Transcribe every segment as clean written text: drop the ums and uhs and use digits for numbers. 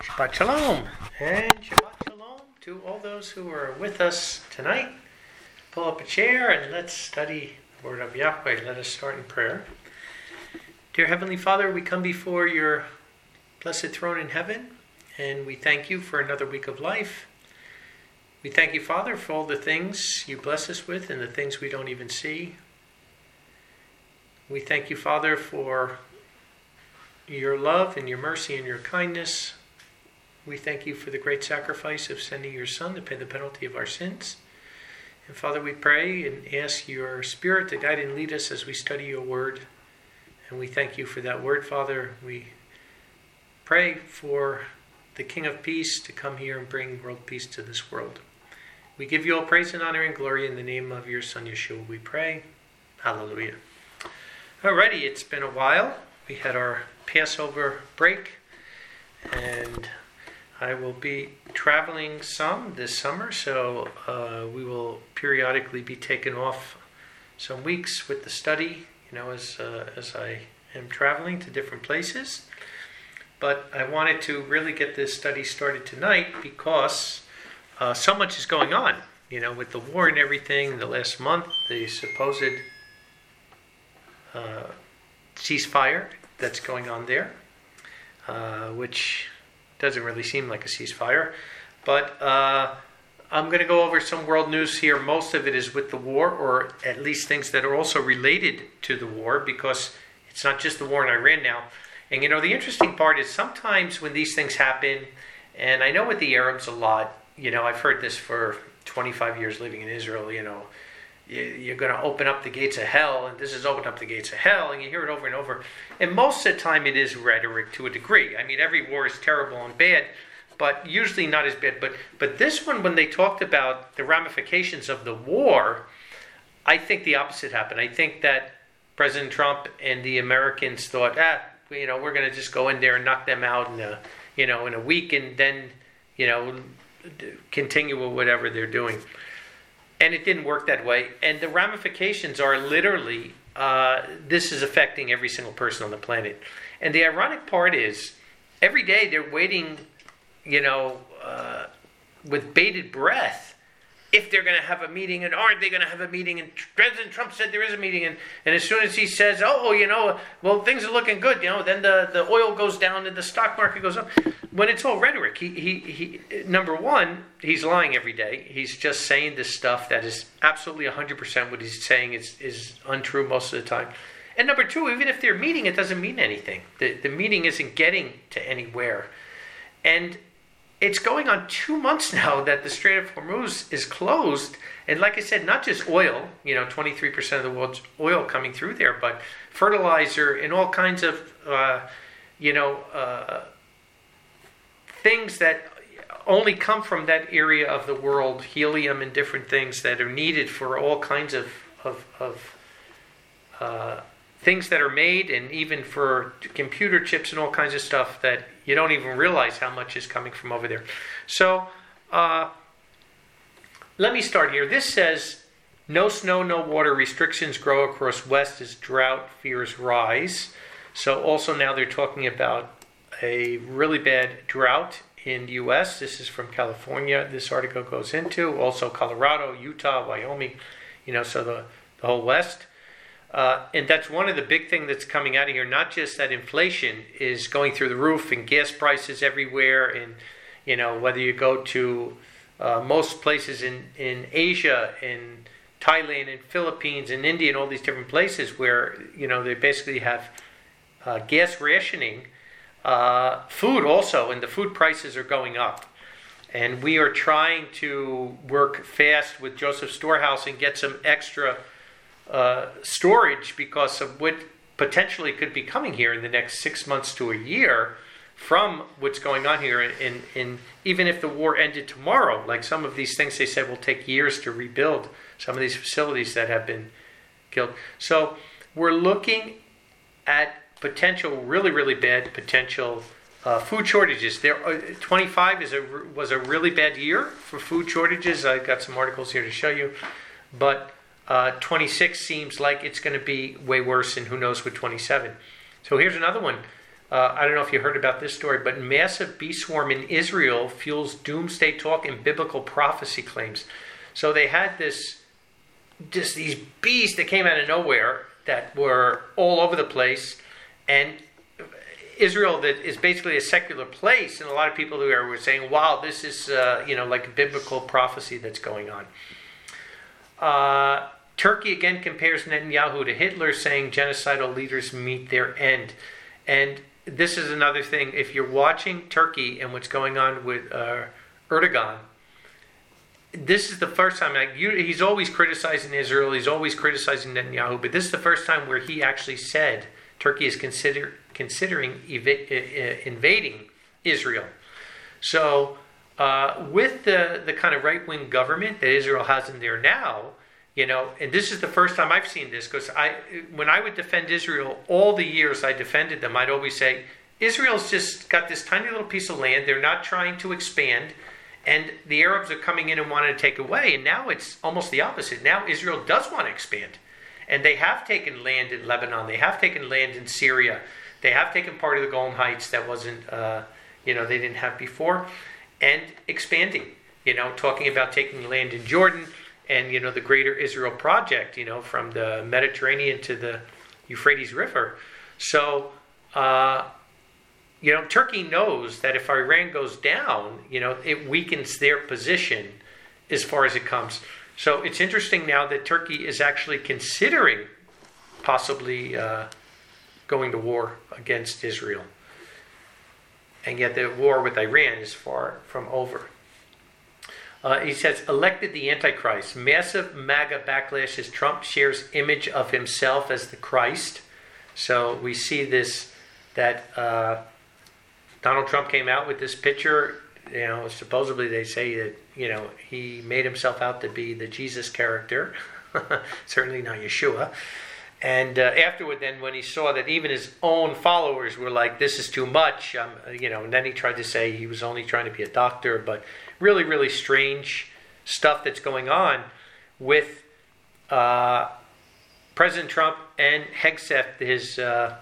Shabbat Shalom, and Shabbat Shalom to all those who are with us tonight. Pull up a chair and let's study the Word of Yahweh. Let us start in prayer. Dear Heavenly Father, we come before your blessed throne in heaven, and we thank you for another week of life. We thank you, Father, for all the things you bless us with and the things we don't even see. We thank you, Father, for your love and your mercy and your kindness. We thank you for the great sacrifice of sending your Son to pay the penalty of our sins. And Father, we pray and ask your Spirit to guide and lead us as we study your word. And we thank you for that word, Father. We pray for the King of Peace to come here and bring world peace to this world. We give you all praise and honor and glory in the name of your Son, Yeshua, we pray. Hallelujah. Alrighty, it's been a while. We had our Passover break, and I will be traveling some this summer, so we will periodically be taking off some weeks with the study, as I am traveling to different places. But I wanted to really get this study started tonight because so much is going on, with the war and everything. The last month, the supposed ceasefire that's going on there, which doesn't really seem like a ceasefire. But I'm going to go over some world news here. Most of it is with the war, or at least things that are also related to the war, because it's not just the war in Iran now. And the interesting part is sometimes when these things happen, and I know with the Arabs a lot, I've heard this for 25 years living in Israel, you're going to open up the gates of hell, and this is open up the gates of hell, and you hear it over and over. And most of the time it is rhetoric to a degree. I mean, every war is terrible and bad, but usually not as bad. But this one, when they talked about the ramifications of the war, I think the opposite happened. I think that President Trump and the Americans thought, we're going to just go in there and knock them out in a week, and then, continue with whatever they're doing. And it didn't work that way. And the ramifications are literally, this is affecting every single person on the planet. And the ironic part is, every day they're waiting, with bated breath, if they're going to have a meeting, and aren't they going to have a meeting? And President Trump said there is a meeting. And as soon as he says, well, things are looking good, then the oil goes down and the stock market goes up. When it's all rhetoric, he number one, he's lying every day. He's just saying this stuff that is absolutely 100% what he's saying is untrue most of the time. And number two, even if they're meeting, it doesn't mean anything. The meeting isn't getting to anywhere. And it's going on 2 months now that the Strait of Hormuz is closed. And like I said, not just oil, 23% of the world's oil coming through there, but fertilizer and all kinds of, things that only come from that area of the world, helium and different things that are needed for all kinds of things that are made, and even for computer chips and all kinds of stuff that you don't even realize how much is coming from over there. So let me start here. This says, no snow, no water, restrictions grow across West as drought fears rise. So also now they're talking about a really bad drought in the U.S. This is from California. This article goes into also Colorado, Utah, Wyoming, so the whole West. And that's one of the big things that's coming out of here. Not just that inflation is going through the roof and gas prices everywhere. And, whether you go to most places in Asia, in Thailand, and Philippines, and India, and all these different places where, they basically have gas rationing. Food also, and the food prices are going up. And we are trying to work fast with Joseph Storehouse and get some extra storage because of what potentially could be coming here in the next 6 months to a year from what's going on here. And even if the war ended tomorrow, like some of these things they said will take years to rebuild, some of these facilities that have been killed. So we're looking at potential, really, really bad potential food shortages. 25 was a really bad year for food shortages. I've got some articles here to show you. But 26 seems like it's going to be way worse, and who knows with 27. So here's another one. I don't know if you heard about this story, but massive bee swarm in Israel fuels doomsday talk and biblical prophecy claims. So they had just these bees that came out of nowhere that were all over the place, and Israel, that is basically a secular place, and a lot of people who were saying, wow, this is like a biblical prophecy that's going on. Turkey again compares Netanyahu to Hitler, saying genocidal leaders meet their end. And this is another thing. If you're watching Turkey and what's going on with Erdogan, this is the first time. He's always criticizing Israel. He's always criticizing Netanyahu. But this is the first time where he actually said Turkey is considering invading Israel. So with the kind of right-wing government that Israel has in there now, and this is the first time I've seen this, because when I would defend Israel, all the years I defended them, I'd always say, Israel's just got this tiny little piece of land. They're not trying to expand. And the Arabs are coming in and wanting to take away. And now it's almost the opposite. Now Israel does want to expand. And they have taken land in Lebanon. They have taken land in Syria. They have taken part of the Golan Heights that wasn't, they didn't have before. And expanding, talking about taking land in Jordan and, the Greater Israel Project, from the Mediterranean to the Euphrates River. So, Turkey knows that if Iran goes down, it weakens their position as far as it comes. So it's interesting now that Turkey is actually considering possibly going to war against Israel. And yet the war with Iran is far from over. He says, elected the Antichrist. Massive MAGA backlash as Trump shares image of himself as the Christ. So we see this, that Donald Trump came out with this picture. Supposedly they say that, he made himself out to be the Jesus character. Certainly not Yeshua. And afterward, then, when he saw that even his own followers were like, this is too much, and then he tried to say he was only trying to be a doctor. But really, really strange stuff that's going on with President Trump and Hegseth, his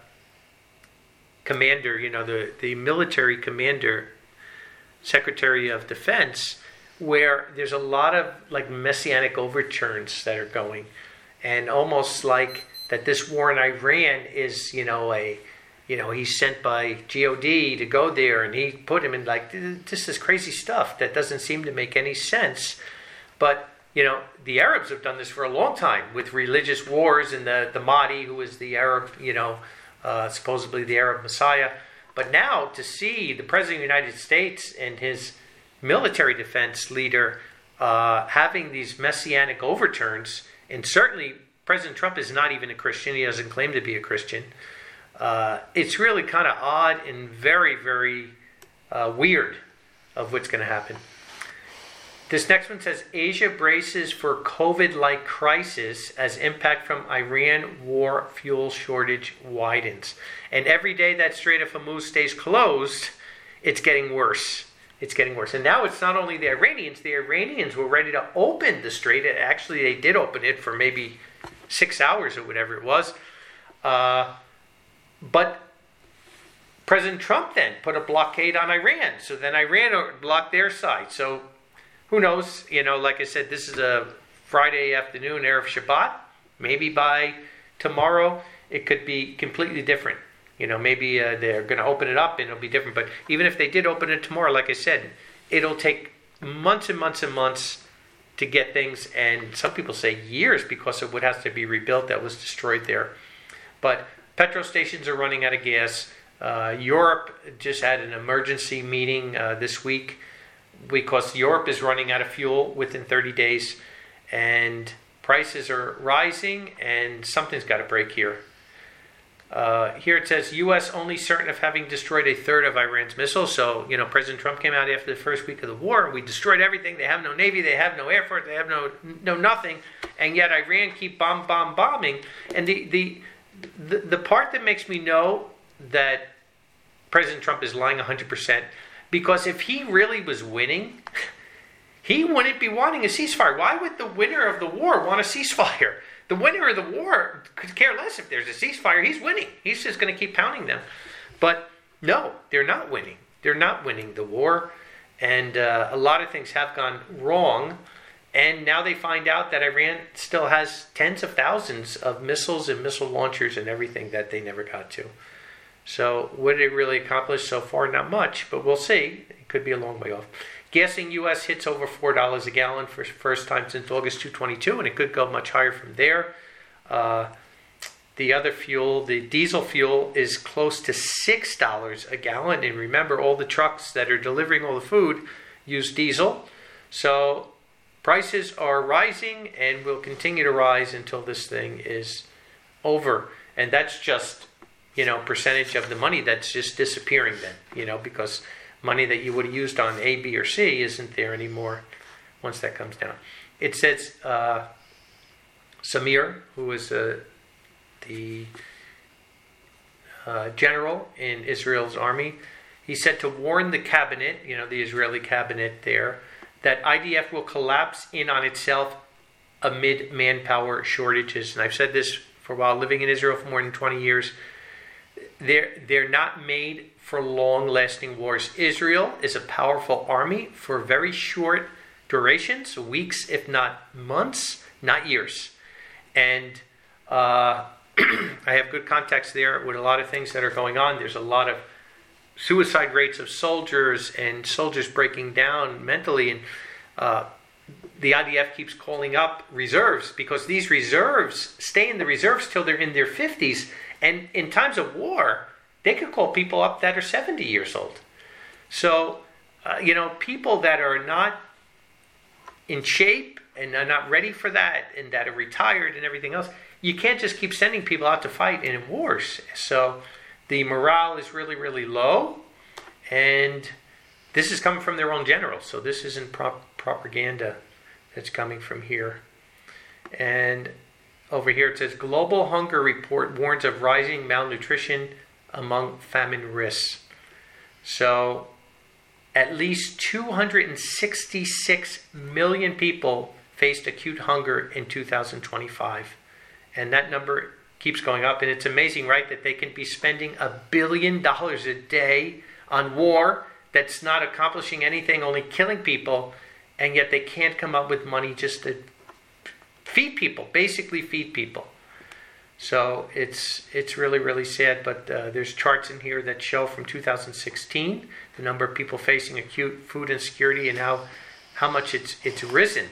commander, the military commander, Secretary of Defense, where there's a lot of like messianic overturns that are going, and almost like that this war in Iran is, he's sent by God to go there, and he put him in this is crazy stuff that doesn't seem to make any sense. But the Arabs have done this for a long time with religious wars, and the Mahdi, who is the Arab, supposedly the Arab Messiah. But now to see the President of the United States and his military defense leader having these messianic overturns, and certainly President Trump is not even a Christian. He doesn't claim to be a Christian. It's really kind of odd and very, very weird of what's going to happen. This next one says, Asia braces for COVID-like crisis as impact from Iran war fuel shortage widens. And every day that Strait of Hormuz stays closed, it's getting worse. It's getting worse. And now it's not only the Iranians. The Iranians were ready to open the strait. Actually, they did open it for maybe 6 hours or whatever it was. But President Trump then put a blockade on Iran. So then Iran blocked their side. So who knows? Like I said, this is a Friday afternoon, Erev Shabbat. Maybe by tomorrow, it could be completely different. Maybe they're going to open it up and it'll be different. But even if they did open it tomorrow, like I said, it'll take months and months and months to get things. And some people say years because of what has to be rebuilt that was destroyed there. But petrol stations are running out of gas. Europe just had an emergency meeting this week because Europe is running out of fuel within 30 days. And prices are rising and something's got to break here. Here it says, U.S. only certain of having destroyed a third of Iran's missiles. So, President Trump came out after the first week of the war. We destroyed everything. They have no Navy. They have no Air Force. They have no nothing. And yet Iran keep bombing. And the part that makes me know that President Trump is lying 100%, because if he really was winning, he wouldn't be wanting a ceasefire. Why would the winner of the war want a ceasefire? The winner of the war could care less if there's a ceasefire. He's winning. He's just going to keep pounding them. But No, they're not winning. They're not winning the war. And a lot of things have gone wrong. And now they find out that Iran still has tens of thousands of missiles and missile launchers and everything that they never got to. So what did it really accomplish so far? Not much, but we'll see. It could be a long way off. Gas in U.S. hits over $4 a gallon for the first time since August 2022, and it could go much higher from there. The other fuel, the diesel fuel, is close to $6 a gallon. And remember, all the trucks that are delivering all the food use diesel. So prices are rising and will continue to rise until this thing is over. And that's just, percentage of the money that's just disappearing then, because money that you would have used on A, B, or C isn't there anymore once that comes down. It says Samir, who is the general in Israel's army, he said to warn the cabinet, the Israeli cabinet there, that IDF will collapse in on itself amid manpower shortages. And I've said this for a while, living in Israel for more than 20 years. They're not made for long-lasting wars. Israel is a powerful army for very short durations, weeks if not months, not years. And I have good context there with a lot of things that are going on. There's a lot of suicide rates of soldiers and soldiers breaking down mentally. And the IDF keeps calling up reserves because these reserves stay in the reserves till they're in their 50s. And in times of war, they could call people up that are 70 years old. So, people that are not in shape and are not ready for that and that are retired and everything else, you can't just keep sending people out to fight in wars. So the morale is really, really low. And this is coming from their own generals. So this isn't propaganda that's coming from here. And over here it says, Global Hunger Report warns of rising malnutrition among famine risks. So at least 266 million people faced acute hunger in 2025. And that number keeps going up. And it's amazing, right, that they can be spending $1 billion a day on war that's not accomplishing anything, only killing people, and yet they can't come up with money just to feed people, basically feed people. So it's really, really sad. But there's charts in here that show from 2016 the number of people facing acute food insecurity and how much it's risen.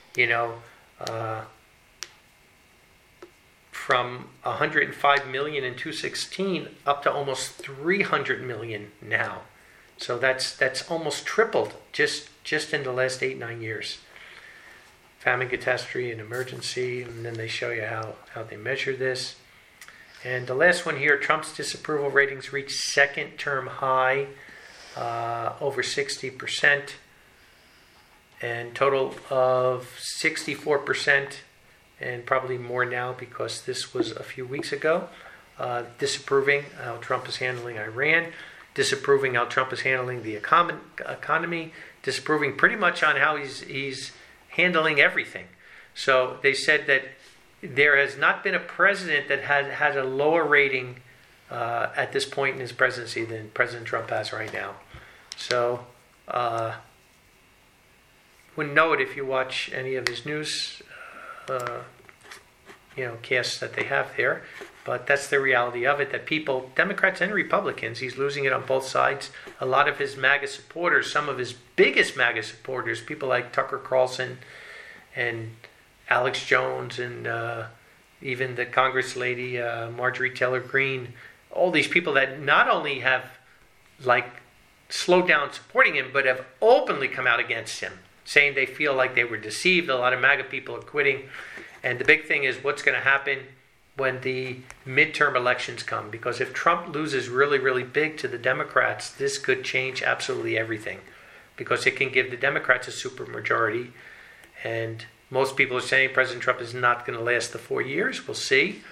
From 105 million in 2016 up to almost 300 million now. So that's almost tripled just in the last 8-9 years. Famine, catastrophe, and emergency, and then they show you how they measure this. And the last one here, Trump's disapproval ratings reached second term high, over 60%, and total of 64%, and probably more now because this was a few weeks ago, disapproving how Trump is handling Iran, disapproving how Trump is handling the economy, disapproving pretty much on how he's handling everything. So they said that there has not been a president that had a lower rating at this point in his presidency than President Trump has right now. So wouldn't know it if you watch any of his news casts that they have there. But that's the reality of it, that people, Democrats and Republicans, he's losing it on both sides. A lot of his MAGA supporters, some of his biggest MAGA supporters, people like Tucker Carlson and Alex Jones and even the Congress lady, Marjorie Taylor Greene, all these people that not only have slowed down supporting him, but have openly come out against him, saying they feel like they were deceived. A lot of MAGA people are quitting. And the big thing is what's going to happen when the midterm elections come. Because if Trump loses really, really big to the Democrats, this could change absolutely everything. Because it can give the Democrats a supermajority. And most people are saying President Trump is not going to last the 4 years. We'll see.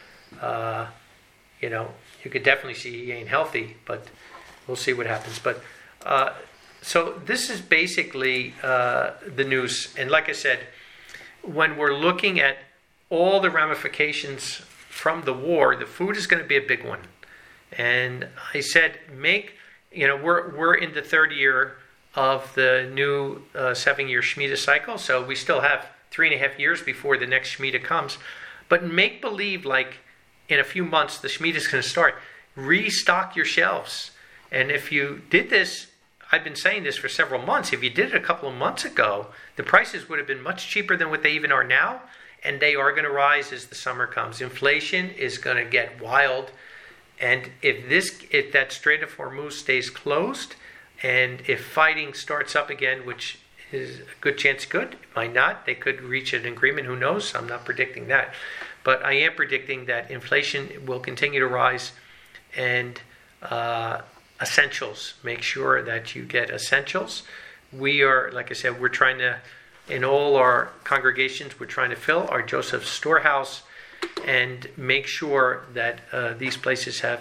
You could definitely see he ain't healthy, but we'll see what happens. But so this is basically the news. And like I said, when we're looking at all the ramifications from the war, the food is going to be a big one. And I said, we're in the third year of the new 7-year Shemitah cycle, so we still have 3.5 years before the next Shemitah comes. But make believe like in a few months the Shemitah is going to start. Restock your shelves. And if you did this, I've been saying this for several months, if you did it a couple of months ago, the prices would have been much cheaper than what they even are now, and they are going to rise as the summer comes. Inflation is going to get wild, and if that Strait of Hormuz stays closed, and if fighting starts up again, which is a good chance it could, it might not, they could reach an agreement, who knows, I'm not predicting that. But I am predicting that inflation will continue to rise, and essentials, make sure that you get essentials. We are, like I said, we're trying to, in all our congregations, we're trying to fill our Joseph storehouse and make sure that these places have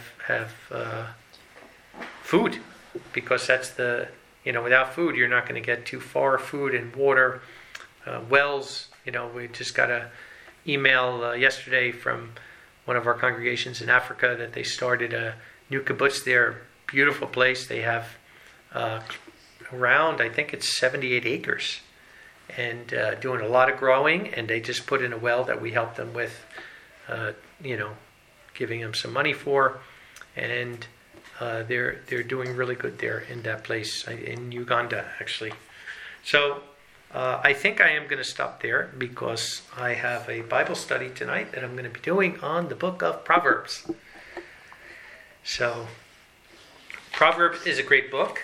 food, because that's without food, you're not going to get too far. Food and water, wells. We just got an email yesterday from one of our congregations in Africa that they started a new kibbutz there. Beautiful place. They have around, I think it's 78 acres, and doing a lot of growing. And they just put in a well that we helped them with, giving them some money for, and they're doing really good there in that place in Uganda, actually. So I think I am going to stop there because I have a Bible study tonight that I'm going to be doing on the book of Proverbs. So Proverbs is a great book,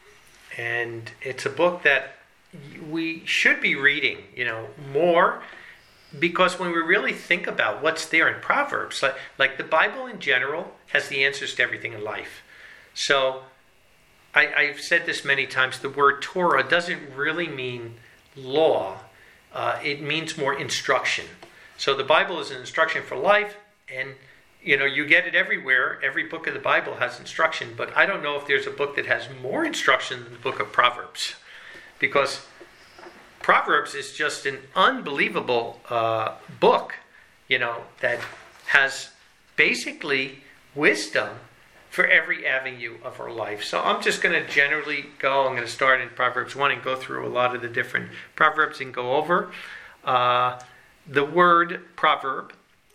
and it's a book that we should be reading, more, because when we really think about what's there in Proverbs, like the Bible in general has the answers to everything in life. So I've said this many times, the word Torah doesn't really mean law. It means more instruction. So the Bible is an instruction for life, and you get it everywhere. Every book of the Bible has instruction, but I don't know if there's a book that has more instruction than the book of Proverbs, because Proverbs is just an unbelievable book, that has basically wisdom for every avenue of our life. So I'm just going to generally I'm going to start in Proverbs 1 and go through a lot of the different Proverbs and go over. The word proverb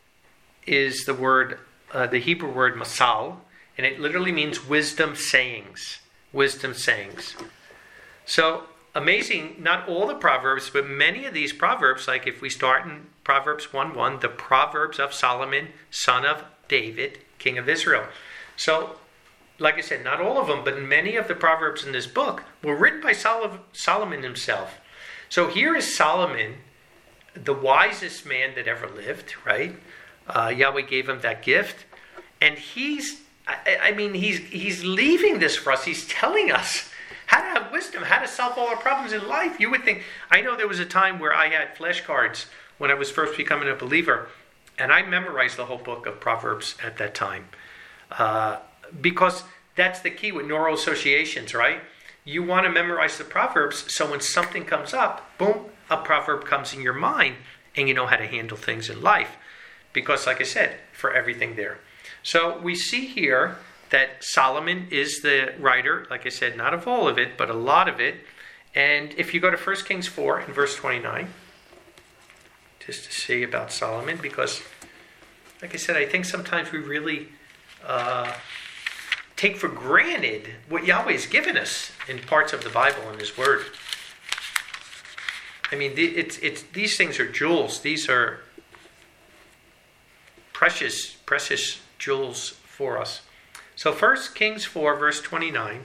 is the Hebrew word masal, and it literally means wisdom sayings. Wisdom sayings. So amazing, not all the Proverbs, but many of these Proverbs, like if we start in Proverbs 1:1, the Proverbs of Solomon, son of David, king of Israel. So, like I said, not all of them, but many of the Proverbs in this book were written by Solomon himself. So here is Solomon, the wisest man that ever lived, right? Yahweh gave him that gift. And he's leaving this for us. He's telling us how to have wisdom, how to solve all our problems in life. You would think, I know there was a time where I had flashcards when I was first becoming a believer, and I memorized the whole book of Proverbs at that time. Because that's the key with neural associations, right? You want to memorize the Proverbs, so when something comes up, boom, a proverb comes in your mind, and you know how to handle things in life. Because, like I said, for everything there. So we see here that Solomon is the writer, like I said, not of all of it, but a lot of it. And if you go to 1 Kings 4 in verse 29, just to see about Solomon, because, like I said, I think sometimes we really take for granted what Yahweh's given us in parts of the Bible and His Word. I mean, these things are jewels. These are precious jewels for us. So 1 Kings 4, verse 29,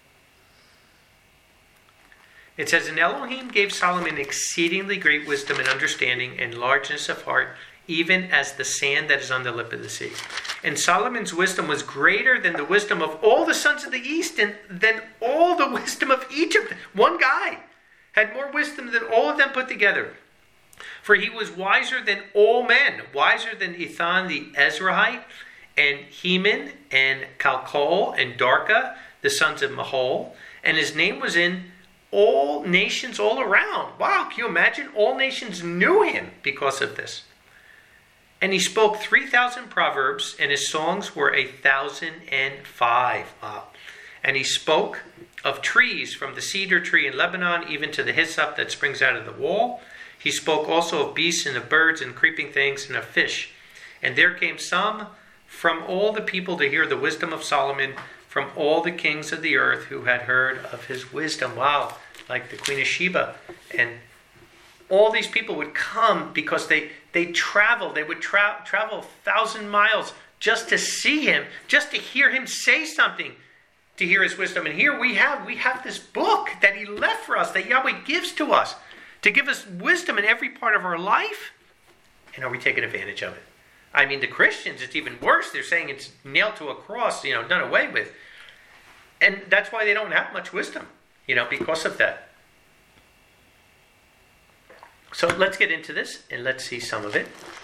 it says, "And Elohim gave Solomon exceedingly great wisdom and understanding and largeness of heart, even as the sand that is on the lip of the sea. And Solomon's wisdom was greater than the wisdom of all the sons of the east, and than all the wisdom of Egypt." One guy had more wisdom than all of them put together. "For he was wiser than all men, wiser than Ethan the Ezrahite, and Heman, and Calcol, and Darka, the sons of Mahol. And his name was in all nations all around." Wow, can you imagine? All nations knew him because of this. "And he spoke 3,000 proverbs, and his songs were 1,005. Wow. And he spoke of trees, from the cedar tree in Lebanon, even to the hyssop that springs out of the wall. He spoke also of beasts and of birds and creeping things and of fish. And there came some from all the people to hear the wisdom of Solomon, from all the kings of the earth who had heard of his wisdom. Wow, like the Queen of Sheba. And all these people would come because they traveled. They would travel 1,000 miles just to see him, just to hear him say something, to hear his wisdom. And here we have this book that he left for us, that Yahweh gives to us, to give us wisdom in every part of our life. And are we taking advantage of it? I mean, the Christians, it's even worse. They're saying it's nailed to a cross, done away with. And that's why they don't have much wisdom, because of that. So let's get into this and let's see some of it.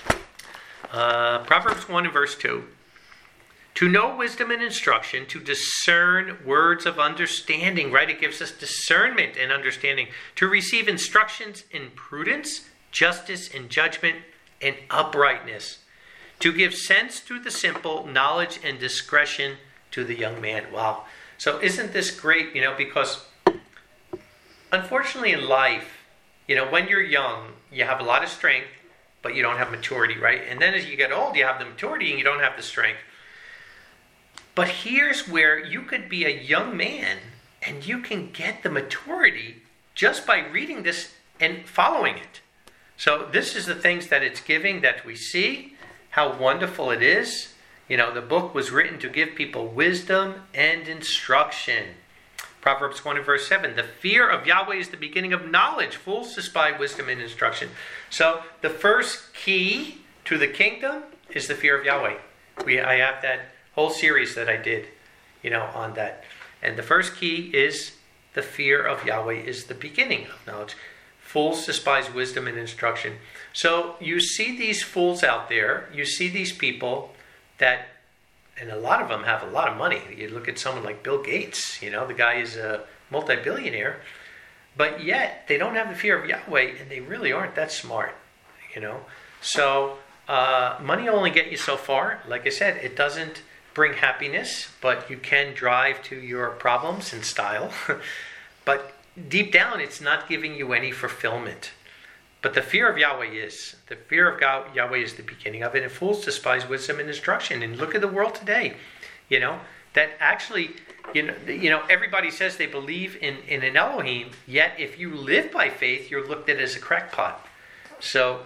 Proverbs 1 and verse 2. To know wisdom and instruction, to discern words of understanding, right? It gives us discernment and understanding. To receive instructions in prudence, justice, and judgment, and uprightness. To give sense to the simple, knowledge and discretion to the young man. Wow. So isn't this great, because unfortunately in life, when you're young, you have a lot of strength, but you don't have maturity, right? And then as you get old, you have the maturity and you don't have the strength. But here's where you could be a young man and you can get the maturity just by reading this and following it. So this is the things that it's giving, that we see, how wonderful it is. The book was written to give people wisdom and instruction. Proverbs 1 and verse 7. The fear of Yahweh is the beginning of knowledge. Fools despise wisdom and instruction. So the first key to the kingdom is the fear of Yahweh. I have that whole series that I did, on that. And the first key is the fear of Yahweh is the beginning of knowledge. Fools despise wisdom and instruction. So you see these fools out there. You see these people that, and a lot of them have a lot of money. You look at someone like Bill Gates, the guy is a multi-billionaire, but yet they don't have the fear of Yahweh, and they really aren't that smart, So money will only get you so far. Like I said, it doesn't bring happiness, but you can drive to your problems in style. But deep down, it's not giving you any fulfillment. But the fear of Yahweh is. The fear of Yahweh is the beginning of it. And fools despise wisdom and instruction. And look at the world today. That actually, everybody says they believe in an Elohim. Yet if you live by faith, you're looked at as a crackpot. So,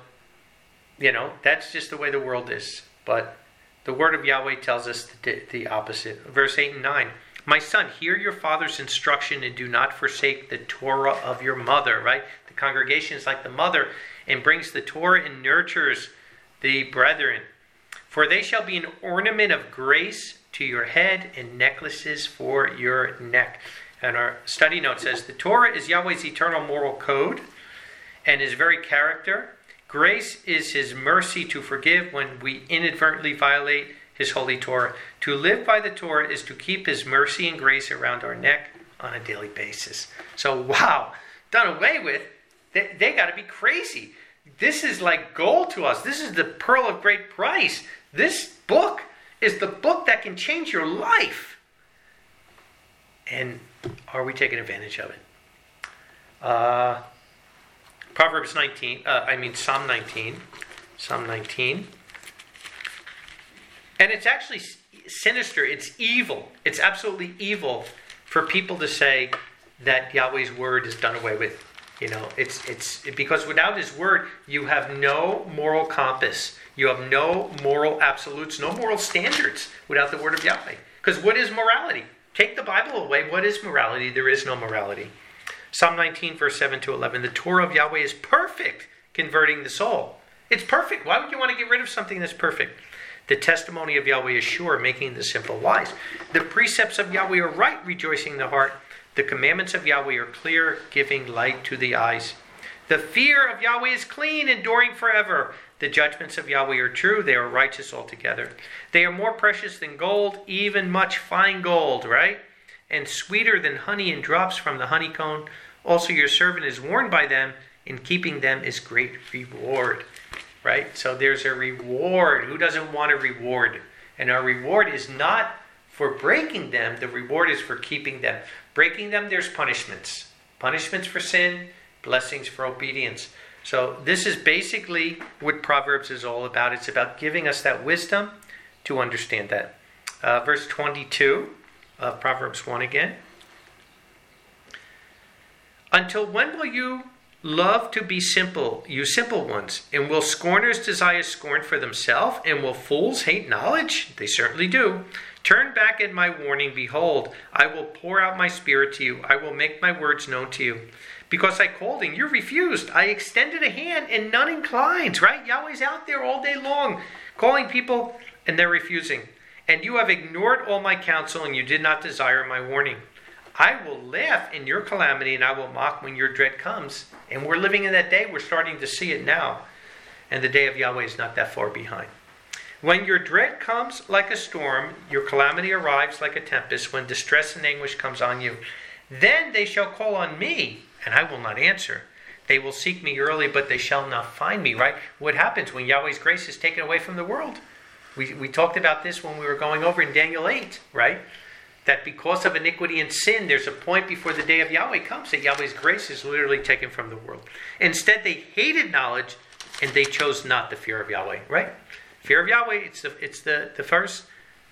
that's just the way the world is. But the word of Yahweh tells us the opposite. Verse 8 and 9. My son, hear your father's instruction and do not forsake the Torah of your mother, right? The congregation is like the mother and brings the Torah and nurtures the brethren. For they shall be an ornament of grace to your head and necklaces for your neck. And our study note says, the Torah is Yahweh's eternal moral code and his very character. Grace is his mercy to forgive when we inadvertently violate his holy Torah. To live by the Torah is to keep his mercy and grace around our neck on a daily basis. So, wow, done away with. They got to be crazy. This is like gold to us. This is the pearl of great price. This book is the book that can change your life. And are we taking advantage of it? Psalm 19. And it's actually sinister. It's evil. It's absolutely evil for people to say that Yahweh's word is done away with. It's because without his word, you have no moral compass. You have no moral absolutes, no moral standards without the word of Yahweh. Because what is morality? Take the Bible away. What is morality? There is no morality. Psalm 19, verse 7 to 11. The Torah of Yahweh is perfect, converting the soul. It's perfect. Why would you want to get rid of something that's perfect? The testimony of Yahweh is sure, making the simple wise. The precepts of Yahweh are right, rejoicing the heart. The commandments of Yahweh are clear, giving light to the eyes. The fear of Yahweh is clean, enduring forever. The judgments of Yahweh are true, they are righteous altogether. They are more precious than gold, even much fine gold, right? And sweeter than honey and drops from the honeycomb. Also your servant is warned by them, in keeping them is great reward. Right? So there's a reward. Who doesn't want a reward? And our reward is not For breaking them, the reward is for keeping them. Breaking them, there's punishments. Punishments for sin, blessings for obedience. So this is basically what Proverbs is all about. It's about giving us that wisdom to understand that. Verse 22 of Proverbs 1 again. Until when will you love to be simple, you simple ones? And will scorners desire scorn for themselves? And will fools hate knowledge? They certainly do. Turn back at my warning. Behold, I will pour out my spirit to you. I will make my words known to you. Because I called and you refused. I extended a hand and none inclines, right? Yahweh's out there all day long calling people and they're refusing. And you have ignored all my counsel and you did not desire my warning. I will laugh in your calamity and I will mock when your dread comes. And we're living in that day. We're starting to see it now. And the day of Yahweh is not that far behind. When your dread comes like a storm, your calamity arrives like a tempest, when distress and anguish comes on you, then they shall call on me, and I will not answer. They will seek me early, but they shall not find me, right? What happens when Yahweh's grace is taken away from the world? We talked about this when we were going over in Daniel 8, right? That because of iniquity and sin, there's a point before the day of Yahweh comes that Yahweh's grace is literally taken from the world. Instead, they hated knowledge, and they chose not the fear of Yahweh, right? Fear of Yahweh, it's the first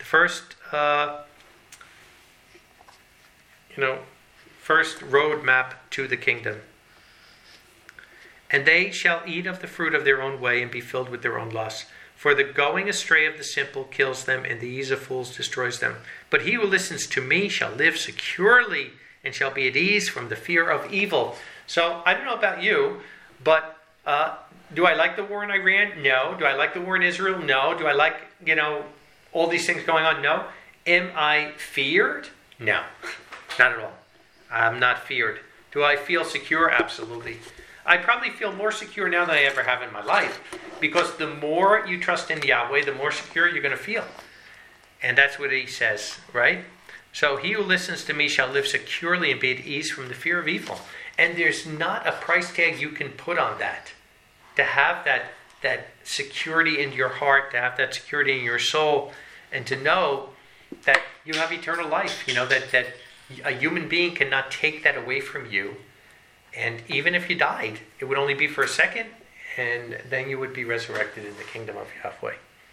roadmap to the kingdom. And they shall eat of the fruit of their own way and be filled with their own lusts. For the going astray of the simple kills them, and the ease of fools destroys them. But he who listens to me shall live securely and shall be at ease from the fear of evil. So I don't know about you, but do I like the war in Iran? No. Do I like the war in Israel? No. Do I like, all these things going on? No. Am I feared? No. Not at all. I'm not feared. Do I feel secure? Absolutely. I probably feel more secure now than I ever have in my life. Because the more you trust in Yahweh, the more secure you're going to feel. And that's what he says, right? So he who listens to me shall live securely and be at ease from the fear of evil. And there's not a price tag you can put on that. To have that security in your heart, to have that security in your soul, and to know that you have eternal life. That a human being cannot take that away from you. And even if you died, it would only be for a second, and then you would be resurrected in the kingdom of Yahweh.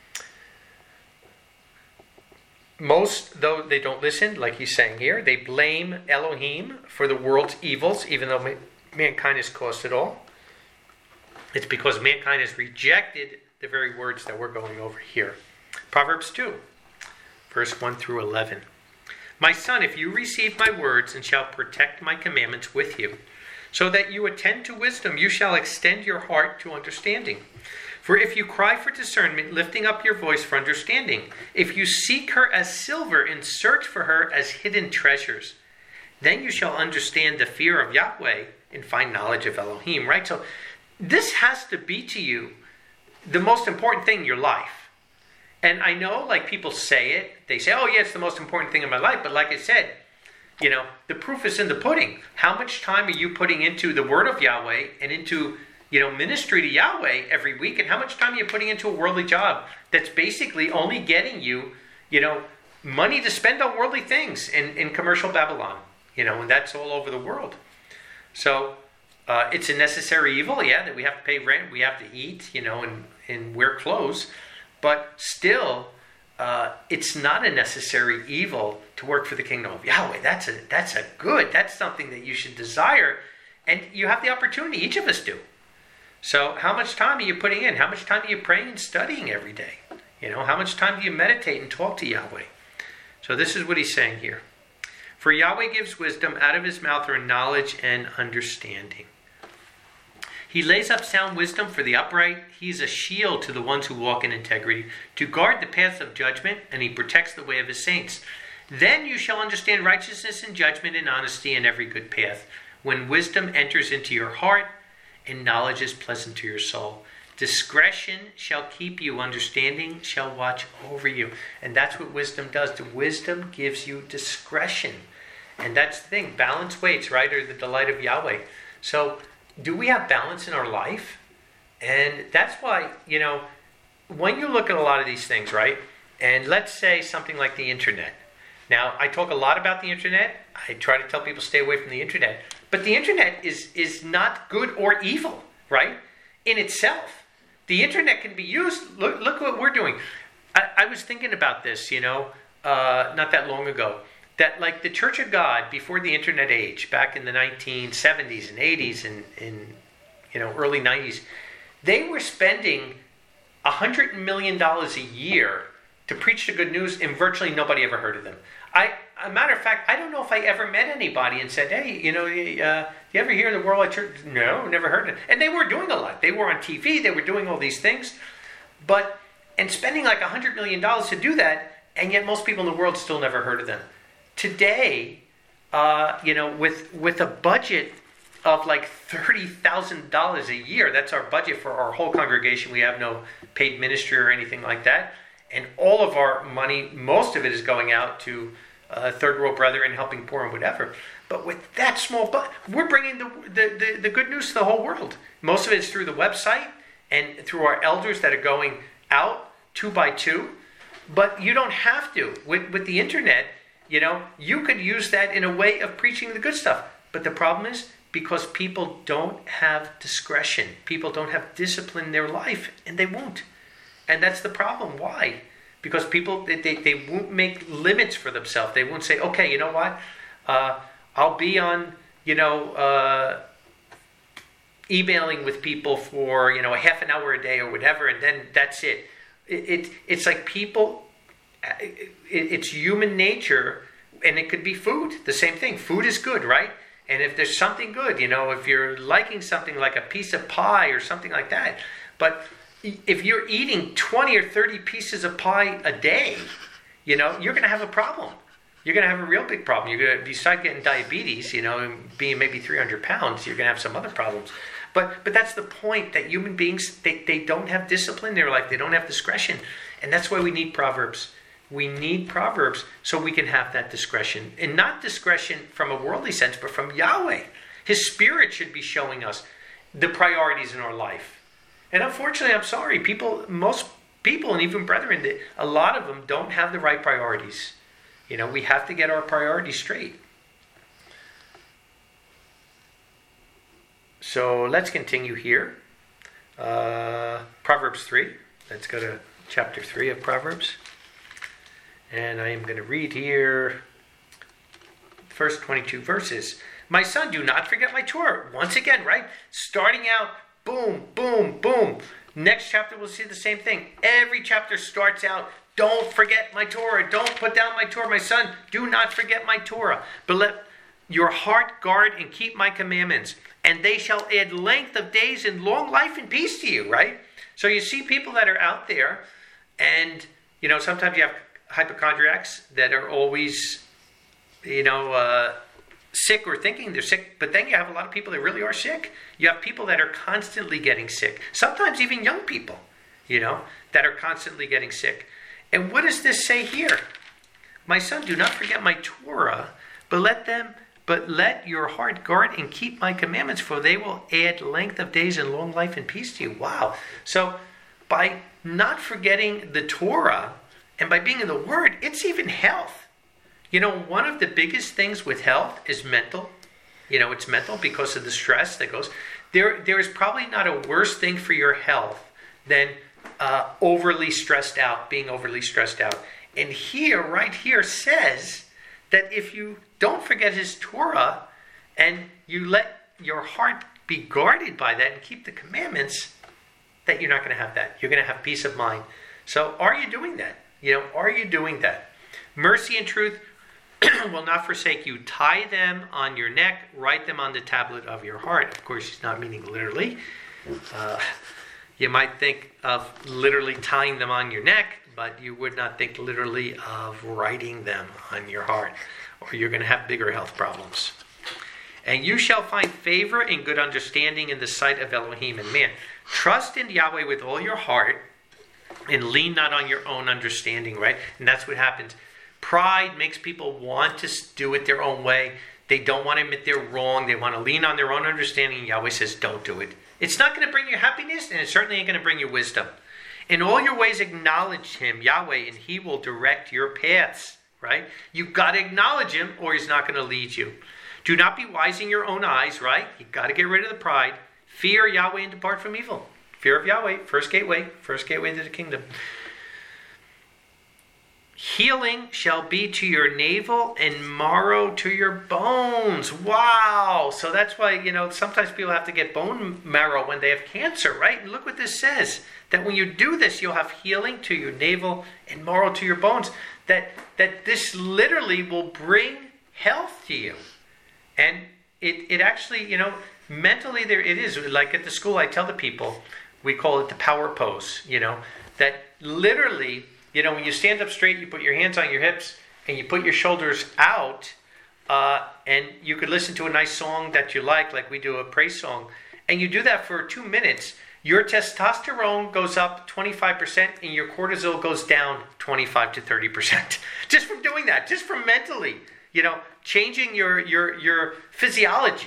Most, though they don't listen, like he's saying here, they blame Elohim for the world's evils, even though mankind has caused it all. It's because mankind has rejected the very words that we're going over here. Proverbs 2, verse 1 through 11. My son, if you receive my words and shall protect my commandments with you, so that you attend to wisdom, you shall extend your heart to understanding. For if you cry for discernment, lifting up your voice for understanding, if you seek her as silver and search for her as hidden treasures, then you shall understand the fear of Yahweh and find knowledge of Elohim, right? So this has to be to you the most important thing in your life. And I know, like, people say it. They say, oh, yeah, it's the most important thing in my life. But like I said, the proof is in the pudding. How much time are you putting into the word of Yahweh and into, ministry to Yahweh every week? And how much time are you putting into a worldly job that's basically only getting you, money to spend on worldly things in commercial Babylon? And that's all over the world. So it's a necessary evil, that we have to pay rent, we have to eat, and wear clothes. But still, it's not a necessary evil to work for the kingdom of Yahweh. That's a good. That's something that you should desire, and you have the opportunity. Each of us do. So, how much time are you putting in? How much time are you praying and studying every day? How much time do you meditate and talk to Yahweh? So, this is what he's saying here. For Yahweh gives wisdom; out of his mouth are knowledge and understanding. He lays up sound wisdom for the upright. He is a shield to the ones who walk in integrity, to guard the paths of judgment, and he protects the way of his saints. Then you shall understand righteousness and judgment and honesty in every good path, when wisdom enters into your heart and knowledge is pleasant to your soul. Discretion shall keep you, understanding shall watch over you. And that's what wisdom does. The wisdom gives you discretion. And that's the thing. Balance weights, right, are the delight of Yahweh. So, do we have balance in our life? And that's why, when you look at a lot of these things, right? And let's say something like the internet. Now, I talk a lot about the internet. I try to tell people stay away from the internet. But the internet is not good or evil, right? In itself. The internet can be used. Look what we're doing. I was thinking about this, not that long ago. That like the Church of God before the internet age, back in the 1970s and 80s and early 90s, they were spending $100 million a year to preach the good news, and virtually nobody ever heard of them. A matter of fact, I don't know if I ever met anybody and said, hey, you ever hear of the Worldwide Church? No, never heard of it. And they were doing a lot. They were on TV. They were doing all these things. And spending like $100 million to do that, and yet most people in the world still never heard of them. Today, with a budget of like $30,000 a year, that's our budget for our whole congregation. We have no paid ministry or anything like that. And all of our money, most of it is going out to third world brethren, helping poor and whatever. But with that small budget, we're bringing the good news to the whole world. Most of it is through the website and through our elders that are going out 2 by 2. But you don't have to. With the internet, you could use that in a way of preaching the good stuff. But the problem is, because people don't have discretion. People don't have discipline in their life, and they won't. And that's the problem. Why? Because people, they won't make limits for themselves. They won't say, okay, you know what? I'll be on, emailing with people for, a half an hour a day or whatever, and then that's it. It's like people, it's human nature, and it could be food. The same thing. Food is good, right? And if there's something good, if you're liking something like a piece of pie or something like that, but if you're eating 20 or 30 pieces of pie a day, you're going to have a problem. You're going to have a real big problem. You're going to, besides getting diabetes, and being maybe 300 pounds, you're going to have some other problems. But that's the point, that human beings, they don't have discipline in their life. They don't have discretion. And that's why we need Proverbs. We need Proverbs so we can have that discretion. And not discretion from a worldly sense, but from Yahweh. His Spirit should be showing us the priorities in our life. And unfortunately, I'm sorry, most people, and even brethren, a lot of them don't have the right priorities. We have to get our priorities straight. So let's continue here. Proverbs 3. Let's go to chapter 3 of Proverbs. And I am going to read here first 22 verses. My son, do not forget my Torah. Once again, right? Starting out, boom, boom, boom. Next chapter, we'll see the same thing. Every chapter starts out, don't forget my Torah. Don't put down my Torah. My son, do not forget my Torah. But let your heart guard and keep my commandments. And they shall add length of days and long life and peace to you, right? So you see people that are out there, and, sometimes you have hypochondriacs that are always, sick or thinking they're sick. But then you have a lot of people that really are sick. You have people that are constantly getting sick. Sometimes even young people, that are constantly getting sick. And what does this say here? My son, do not forget my Torah, but let your heart guard and keep my commandments, for they will add length of days and long life and peace to you. Wow. So by not forgetting the Torah and by being in the Word, it's even health. One of the biggest things with health is mental. It's mental because of the stress that goes. There is probably not a worse thing for your health than overly stressed out, being overly stressed out. And right here says that if you don't forget his Torah and you let your heart be guarded by that and keep the commandments, that you're not going to have that. You're going to have peace of mind. So are you doing that? Are you doing that? Mercy and truth will not forsake you. Tie them on your neck. Write them on the tablet of your heart. Of course, he's not meaning literally. You might think of literally tying them on your neck, but you would not think literally of writing them on your heart, or you're going to have bigger health problems. And you shall find favor and good understanding in the sight of Elohim and man. Trust in Yahweh with all your heart and lean not on your own understanding, right? And that's what happens. Pride makes people want to do it their own way. They don't want to admit they're wrong. They want to lean on their own understanding. Yahweh says, don't do it. It's not going to bring you happiness, and it certainly ain't going to bring you wisdom. In all your ways acknowledge him, Yahweh, and he will direct your paths, right? You've got to acknowledge him or he's not going to lead you. Do not be wise in your own eyes, right? You've got to get rid of the pride. Fear Yahweh and depart from evil. Fear of Yahweh, first gateway into the kingdom. Healing shall be to your navel and marrow to your bones. Wow. So that's why, sometimes people have to get bone marrow when they have cancer, right? And look what this says. That when you do this, you'll have healing to your navel and marrow to your bones. That this literally will bring health to you. And it actually, mentally there it is. Like at the school, I tell the people, we call it the power pose, that literally, when you stand up straight, you put your hands on your hips and you put your shoulders out, and you could listen to a nice song that you like we do a praise song, and you do that for 2 minutes, your testosterone goes up 25% and your cortisol goes down 25 to 30%. Just from doing that, just from mentally, changing your physiology,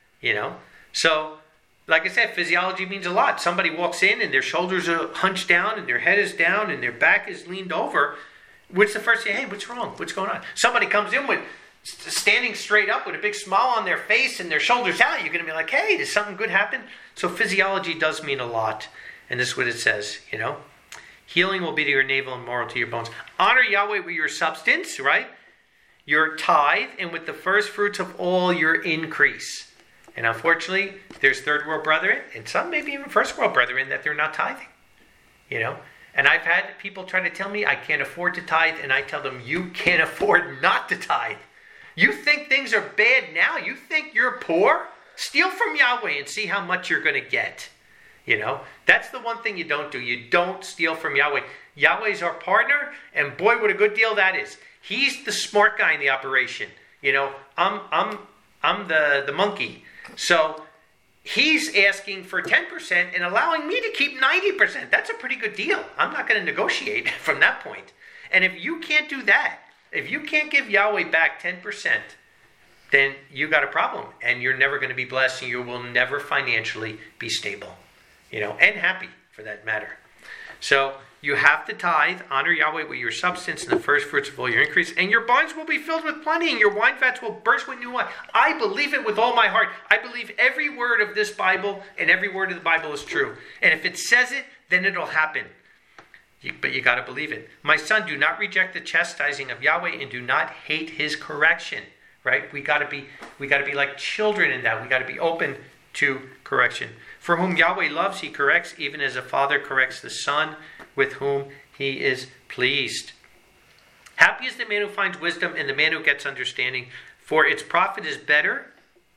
So, like I said, physiology means a lot. Somebody walks in and their shoulders are hunched down and their head is down and their back is leaned over. What's the first thing? Hey, what's wrong? What's going on? Somebody comes in with standing straight up with a big smile on their face and their shoulders out. You're going to be like, hey, did something good happen? So physiology does mean a lot. And this is what it says, Healing will be to your navel and marrow to your bones. Honor Yahweh with your substance, right? Your tithe, and with the first fruits of all your increase. And unfortunately, there's third world brethren, and some maybe even first world brethren, that they're not tithing. And I've had people try to tell me I can't afford to tithe, and I tell them, you can't afford not to tithe. You think things are bad now? You think you're poor? Steal from Yahweh and see how much you're going to get. That's the one thing you don't do. You don't steal from Yahweh. Yahweh's our partner, and boy, what a good deal that is. He's the smart guy in the operation. I'm the monkey. So he's asking for 10% and allowing me to keep 90%. That's a pretty good deal. I'm not going to negotiate from that point. And if you can't do that, if you can't give Yahweh back 10%, then you got a problem. And you're never going to be blessed, and you will never financially be stable. And happy for that matter. So you have to tithe, honor Yahweh with your substance and the first fruits of all your increase, and your barns will be filled with plenty, and your wine vats will burst with new wine. I believe it with all my heart. I believe every word of this Bible and every word of the Bible is true. And if it says it, then it'll happen. But you got to believe it. My son, do not reject the chastising of Yahweh and do not hate his correction. Right? We got to be like children in that. We got to be open to correction. For whom Yahweh loves, he corrects, even as a father corrects the son with whom he is pleased. Happy is the man who finds wisdom and the man who gets understanding, for its profit is better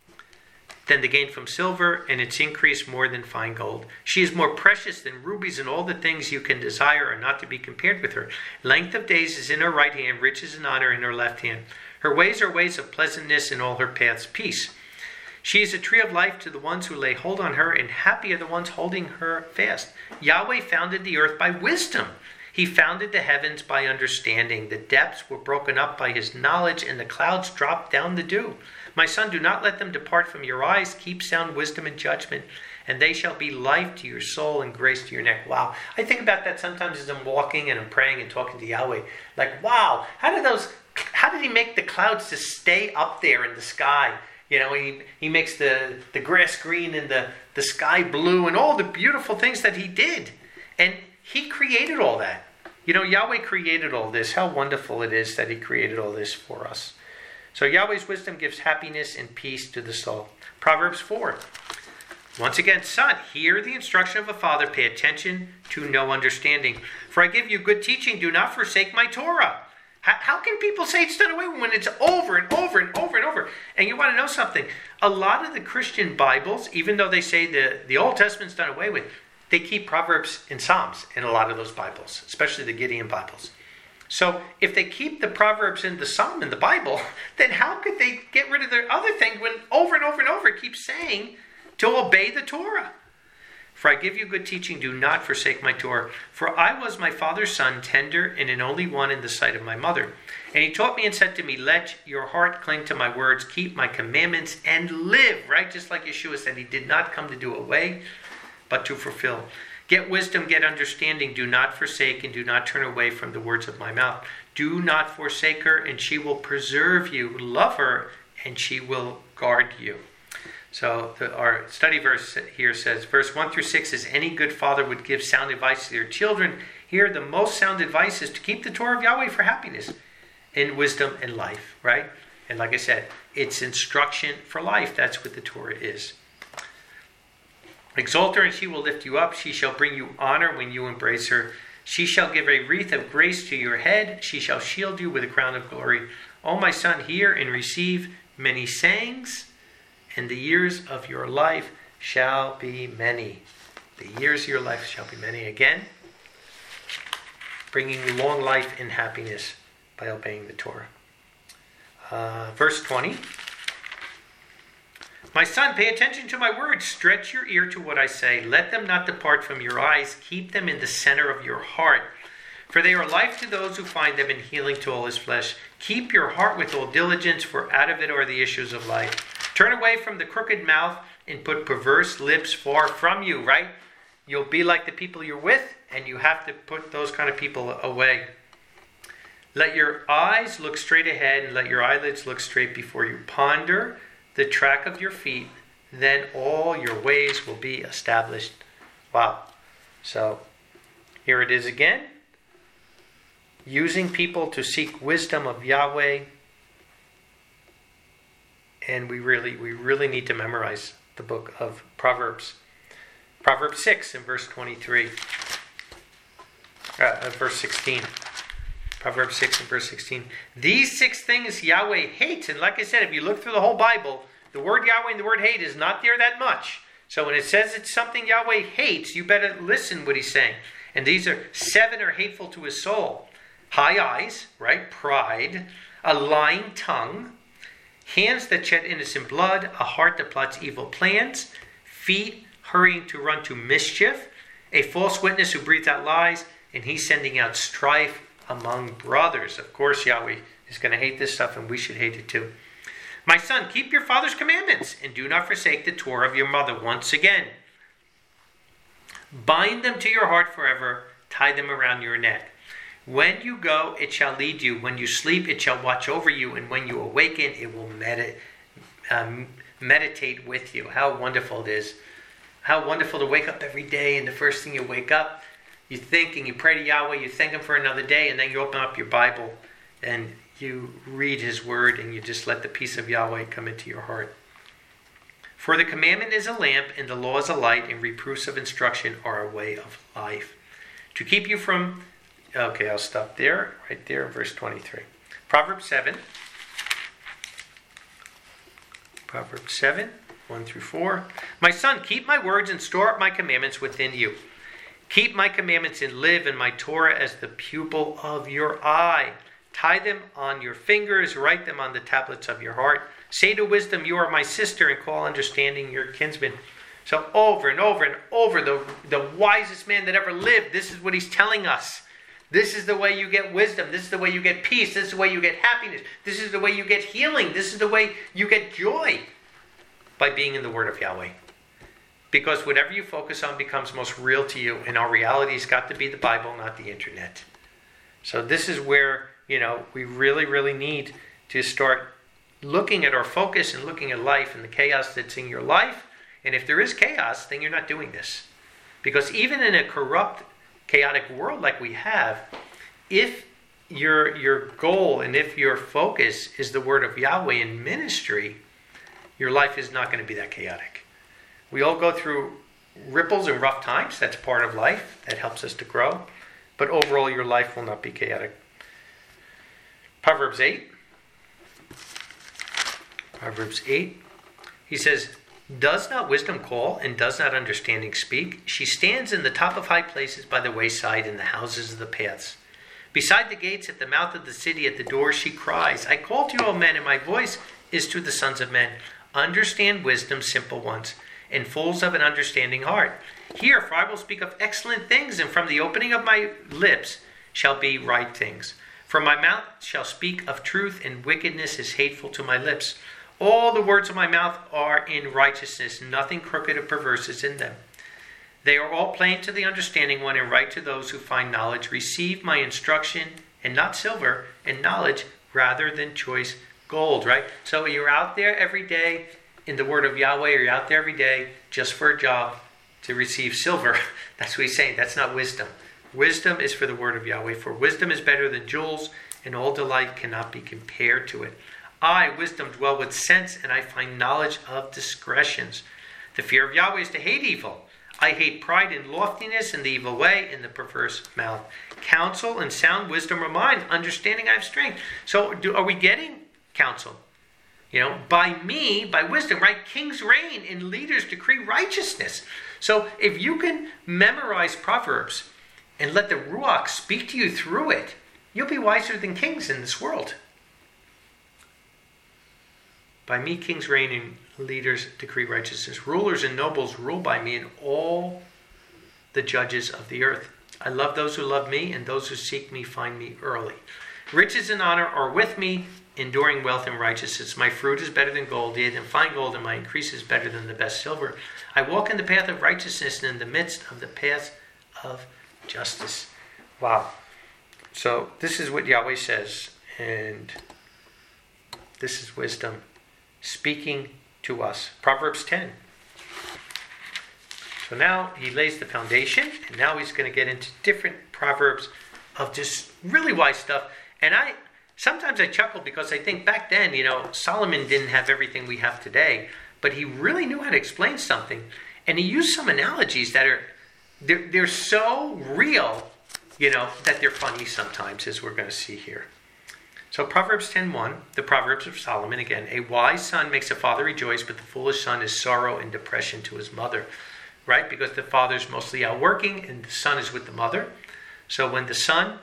than the gain from silver, and its increase more than fine gold. She is more precious than rubies, and all the things you can desire are not to be compared with her. Length of days is in her right hand, riches and honor in her left hand. Her ways are ways of pleasantness, and all her paths peace. She is a tree of life to the ones who lay hold on her, and happy are the ones holding her fast. Yahweh founded the earth by wisdom. He founded the heavens by understanding. The depths were broken up by his knowledge, and the clouds dropped down the dew. My son, do not let them depart from your eyes. Keep sound wisdom and judgment, and they shall be life to your soul and grace to your neck. Wow. I think about that sometimes as I'm walking and I'm praying and talking to Yahweh. Like, wow, how did he make the clouds to stay up there in the sky? He makes the grass green and the sky blue and all the beautiful things that he did. And he created all that. Yahweh created all this. How wonderful it is that he created all this for us. So Yahweh's wisdom gives happiness and peace to the soul. Proverbs 4. Once again, son, hear the instruction of a father. Pay attention to know understanding. For I give you good teaching. Do not forsake my Torah. How can people say it's done away with when it's over and over and over and over? And you want to know something? A lot of the Christian Bibles, even though they say the Old Testament's done away with, they keep Proverbs and Psalms in a lot of those Bibles, especially the Gideon Bibles. So if they keep the Proverbs and the Psalm in the Bible, then how could they get rid of their other thing when over and over and over it keeps saying to obey the Torah? For I give you good teaching, do not forsake my Torah. For I was my father's son, tender and an only one in the sight of my mother. And he taught me and said to me, let your heart cling to my words, keep my commandments, and live. Right? Just like Yeshua said, he did not come to do away, but to fulfill. Get wisdom, get understanding. Do not forsake and do not turn away from the words of my mouth. Do not forsake her, and she will preserve you. Love her, and she will guard you. So our study verse here says, verse 1 through 6 is, any good father would give sound advice to their children. Here, the most sound advice is to keep the Torah of Yahweh for happiness and wisdom and life, right? And like I said, it's instruction for life. That's what the Torah is. Exalt her, and she will lift you up. She shall bring you honor when you embrace her. She shall give a wreath of grace to your head. She shall shield you with a crown of glory. O my son, hear and receive many sayings, and the years of your life shall be many. The years of your life shall be many. Again, bringing long life and happiness by obeying the Torah. Verse 20. My son, pay attention to my words. Stretch your ear to what I say. Let them not depart from your eyes. Keep them in the center of your heart. For they are life to those who find them and healing to all his flesh. Keep your heart with all diligence, for out of it are the issues of life. Turn away from the crooked mouth and put perverse lips far from you, right? You'll be like the people you're with, and you have to put those kind of people away. Let your eyes look straight ahead, and let your eyelids look straight before you. Ponder the track of your feet, then all your ways will be established. Wow. So here it is again. Using people to seek wisdom of Yahweh. And we really need to memorize the book of Proverbs. Proverbs 6 in verse 23. Verse 16. Proverbs 6 and verse 16. These 6 things Yahweh hates. And like I said, if you look through the whole Bible, the word Yahweh and the word hate is not there that much. So when it says it's something Yahweh hates, you better listen what he's saying. And these 7 are hateful to his soul. High eyes, right? Pride. A lying tongue. Hands that shed innocent blood. A heart that plots evil plans. Feet hurrying to run to mischief. A false witness who breathes out lies. And he's sending out strife among brothers. Of course, Yahweh is going to hate this stuff, and we should hate it too. My son, keep your father's commandments, and do not forsake the Torah of your mother. Once again, bind them to your heart forever. Tie them around your neck. When you go, it shall lead you. When you sleep, it shall watch over you. And when you awaken, it will meditate with you. How wonderful it is. How wonderful to wake up every day, and the first thing you wake up, you think and you pray to Yahweh, you thank him for another day, and then you open up your Bible and you read his word, and you just let the peace of Yahweh come into your heart. For the commandment is a lamp, and the law is a light, and reproofs of instruction are a way of life. To keep you from... Okay, I'll stop there, right there in verse 23. Proverbs 7. Proverbs 7, 1 through 4. My son, keep my words and store up my commandments within you. Keep my commandments and live, in my Torah as the pupil of your eye. Tie them on your fingers, write them on the tablets of your heart. Say to wisdom, you are my sister, and call understanding your kinsman. So over and over and over, the wisest man that ever lived, this is what he's telling us. This is the way you get wisdom. This is the way you get peace. This is the way you get happiness. This is the way you get healing. This is the way you get joy, by being in the word of Yahweh. Because whatever you focus on becomes most real to you. And our reality has got to be the Bible, not the internet. So this is where, we really need to start looking at our focus and looking at life and the chaos that's in your life. And if there is chaos, then you're not doing this. Because even in a corrupt, chaotic world like we have, if your goal and if your focus is the word of Yahweh in ministry, your life is not going to be that chaotic. We all go through ripples and rough times. That's part of life. That helps us to grow. But overall, your life will not be chaotic. Proverbs 8. Proverbs 8. He says, does not wisdom call, and does not understanding speak? She stands in the top of high places by the wayside, in the houses of the paths. Beside the gates, at the mouth of the city, at the door, she cries, I call to you, O men, and my voice is to the sons of men. Understand wisdom, simple ones, and fools of an understanding heart. Hear, for I will speak of excellent things, and from the opening of my lips shall be right things. For my mouth shall speak of truth, and wickedness is hateful to my lips. All the words of my mouth are in righteousness. Nothing crooked or perverse is in them. They are all plain to the understanding one and right to those who find knowledge. Receive my instruction, and not silver, and knowledge rather than choice gold, right? So you're out there every day in the word of Yahweh, or you're out there every day just for a job to receive silver. That's what he's saying. That's not wisdom. Wisdom is for the word of Yahweh. For wisdom is better than jewels, and all delight cannot be compared to it. I, wisdom, dwell with sense, and I find knowledge of discretions. The fear of Yahweh is to hate evil. I hate pride and loftiness and the evil way and the perverse mouth. Counsel and sound wisdom are mine. Understanding I have strength. So are we getting counsel? By me, by wisdom, right? Kings reign and leaders decree righteousness. So if you can memorize Proverbs and let the Ruach speak to you through it, you'll be wiser than kings in this world. By me, kings reign and leaders decree righteousness. Rulers and nobles rule by me, and all the judges of the earth. I love those who love me, and those who seek me find me early. Riches and honor are with me, enduring wealth and righteousness. My fruit is better than gold, yea, than fine gold, and my increase is better than the best silver. I walk in the path of righteousness, and in the midst of the path of justice. Wow. So this is what Yahweh says, and this is wisdom speaking to us. Proverbs 10. So now he lays the foundation, and now he's going to get into different proverbs of just really wise stuff. And sometimes I chuckle because I think back then, Solomon didn't have everything we have today, but he really knew how to explain something. And he used some analogies that they're so real, that they're funny sometimes, as we're going to see here. So Proverbs 10:1, the Proverbs of Solomon again. A wise son makes a father rejoice, but the foolish son is sorrow and depression to his mother. Right? Because the father's mostly out working and the son is with the mother. So when the son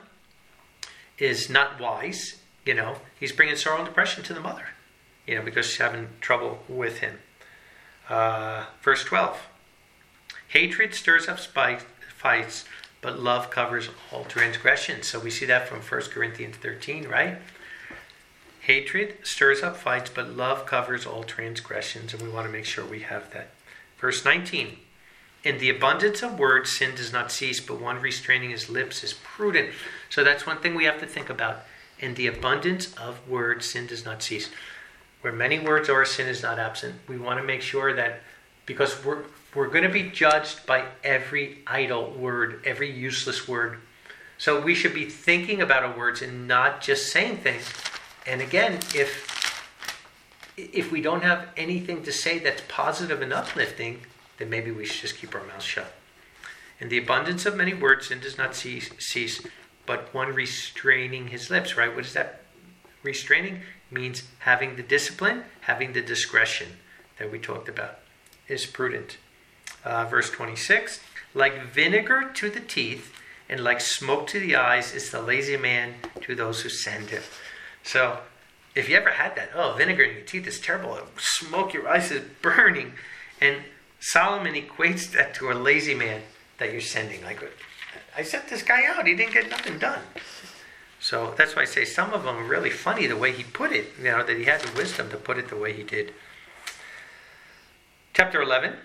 is not wise, he's bringing sorrow and depression to the mother. Because she's having trouble with him. Verse 12. Hatred stirs up fights, but love covers all transgressions. So we see that from 1 Corinthians 13, right? Hatred stirs up fights, but love covers all transgressions. And we want to make sure we have that. Verse 19. In the abundance of words, sin does not cease, but one restraining his lips is prudent. So that's one thing we have to think about. In the abundance of words, sin does not cease. Where many words are, sin is not absent. We want to make sure that, because we're going to be judged by every idle word, every useless word. So we should be thinking about our words and not just saying things. And again, if we don't have anything to say that's positive and uplifting, then maybe we should just keep our mouths shut. In the abundance of many words, sin does not cease, but one restraining his lips, right? What is that? Restraining means having the discipline, having the discretion that we talked about is prudent. Verse 26, like vinegar to the teeth and like smoke to the eyes is the lazy man to those who send him. So if you ever had that, vinegar in your teeth is terrible. Smoke, your eyes is burning. And Solomon equates that to a lazy man that you're sending. Like, I sent this guy out. He didn't get nothing done. So that's why I say some of them are really funny the way he put it. That he had the wisdom to put it the way he did. Chapter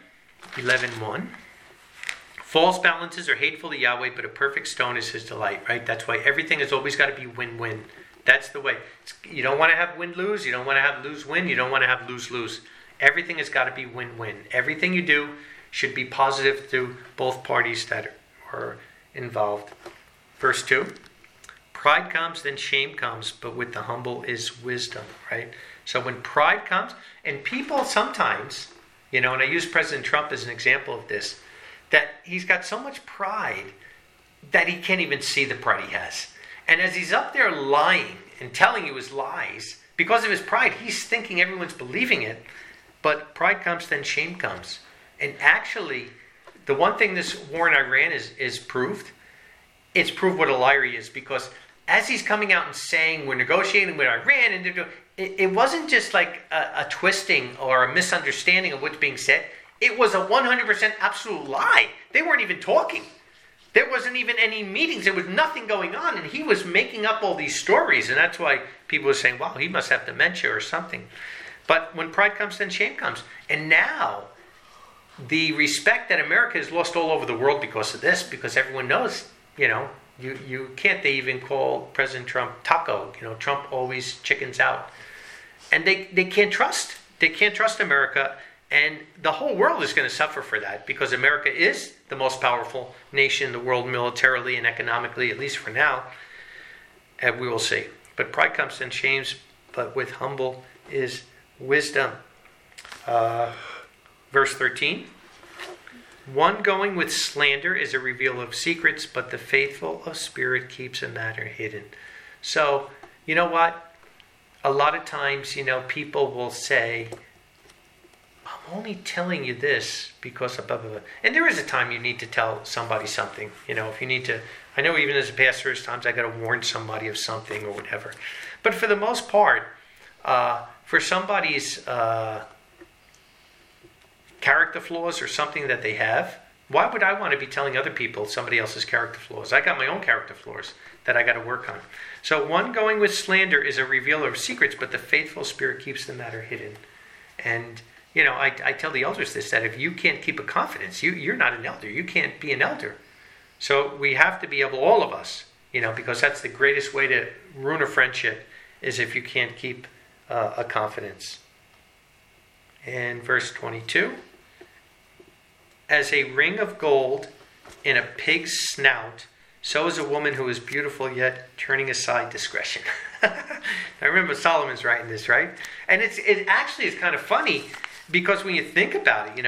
11:1. False balances are hateful to Yahweh, but a perfect stone is his delight, right? That's why everything has always got to be win-win. That's the way. You don't want to have win-lose. You don't want to have lose-win. You don't want to have lose-lose. Everything has got to be win-win. Everything you do should be positive to both parties that are involved. Verse 2. Pride comes, then shame comes, but with the humble is wisdom, right? So when pride comes, and people sometimes, and I use President Trump as an example of this, that he's got so much pride that he can't even see the pride he has. And as he's up there lying and telling you his lies, because of his pride, he's thinking everyone's believing it. But pride comes, then shame comes. And actually, the one thing this war in Iran is proved, it's proved what a liar he is. Because as he's coming out and saying we're negotiating with Iran, and it wasn't just like a twisting or a misunderstanding of what's being said. It was a 100% absolute lie. They weren't even talking. There wasn't even any meetings. There was nothing going on. And he was making up all these stories. And that's why people were saying, wow, he must have dementia or something. But when pride comes, then shame comes. And now, the respect that America has lost all over the world because of this, because everyone knows, you can't they even call President Trump taco. Trump always chickens out. And they can't trust. They can't trust America. And the whole world is going to suffer for that, because America is the most powerful nation in the world militarily and economically, at least for now. And we will see. But pride comes in shames, but with humble is wisdom. Verse 13. One going with slander is a revealer of secrets, but the faithful of spirit keeps a matter hidden. So, you know what? A lot of times, people will say, I'm only telling you this because of blah, blah, blah. And there is a time you need to tell somebody something. If you need to, I know even as a pastor, there's times I got to warn somebody of something or whatever. But for the most part, for somebody's character flaws or something that they have, why would I want to be telling other people somebody else's character flaws? I got my own character flaws that I got to work on. So one going with slander is a revealer of secrets, but the faithful spirit keeps the matter hidden. And, I tell the elders this, that if you can't keep a confidence, you're not an elder. You can't be an elder. So we have to be able, all of us, because that's the greatest way to ruin a friendship, is if you can't keep a confidence. And verse 22, as a ring of gold in a pig's snout, so is a woman who is beautiful yet turning aside discretion. I remember Solomon's writing this, right? And it actually is kind of funny, because when you think about it,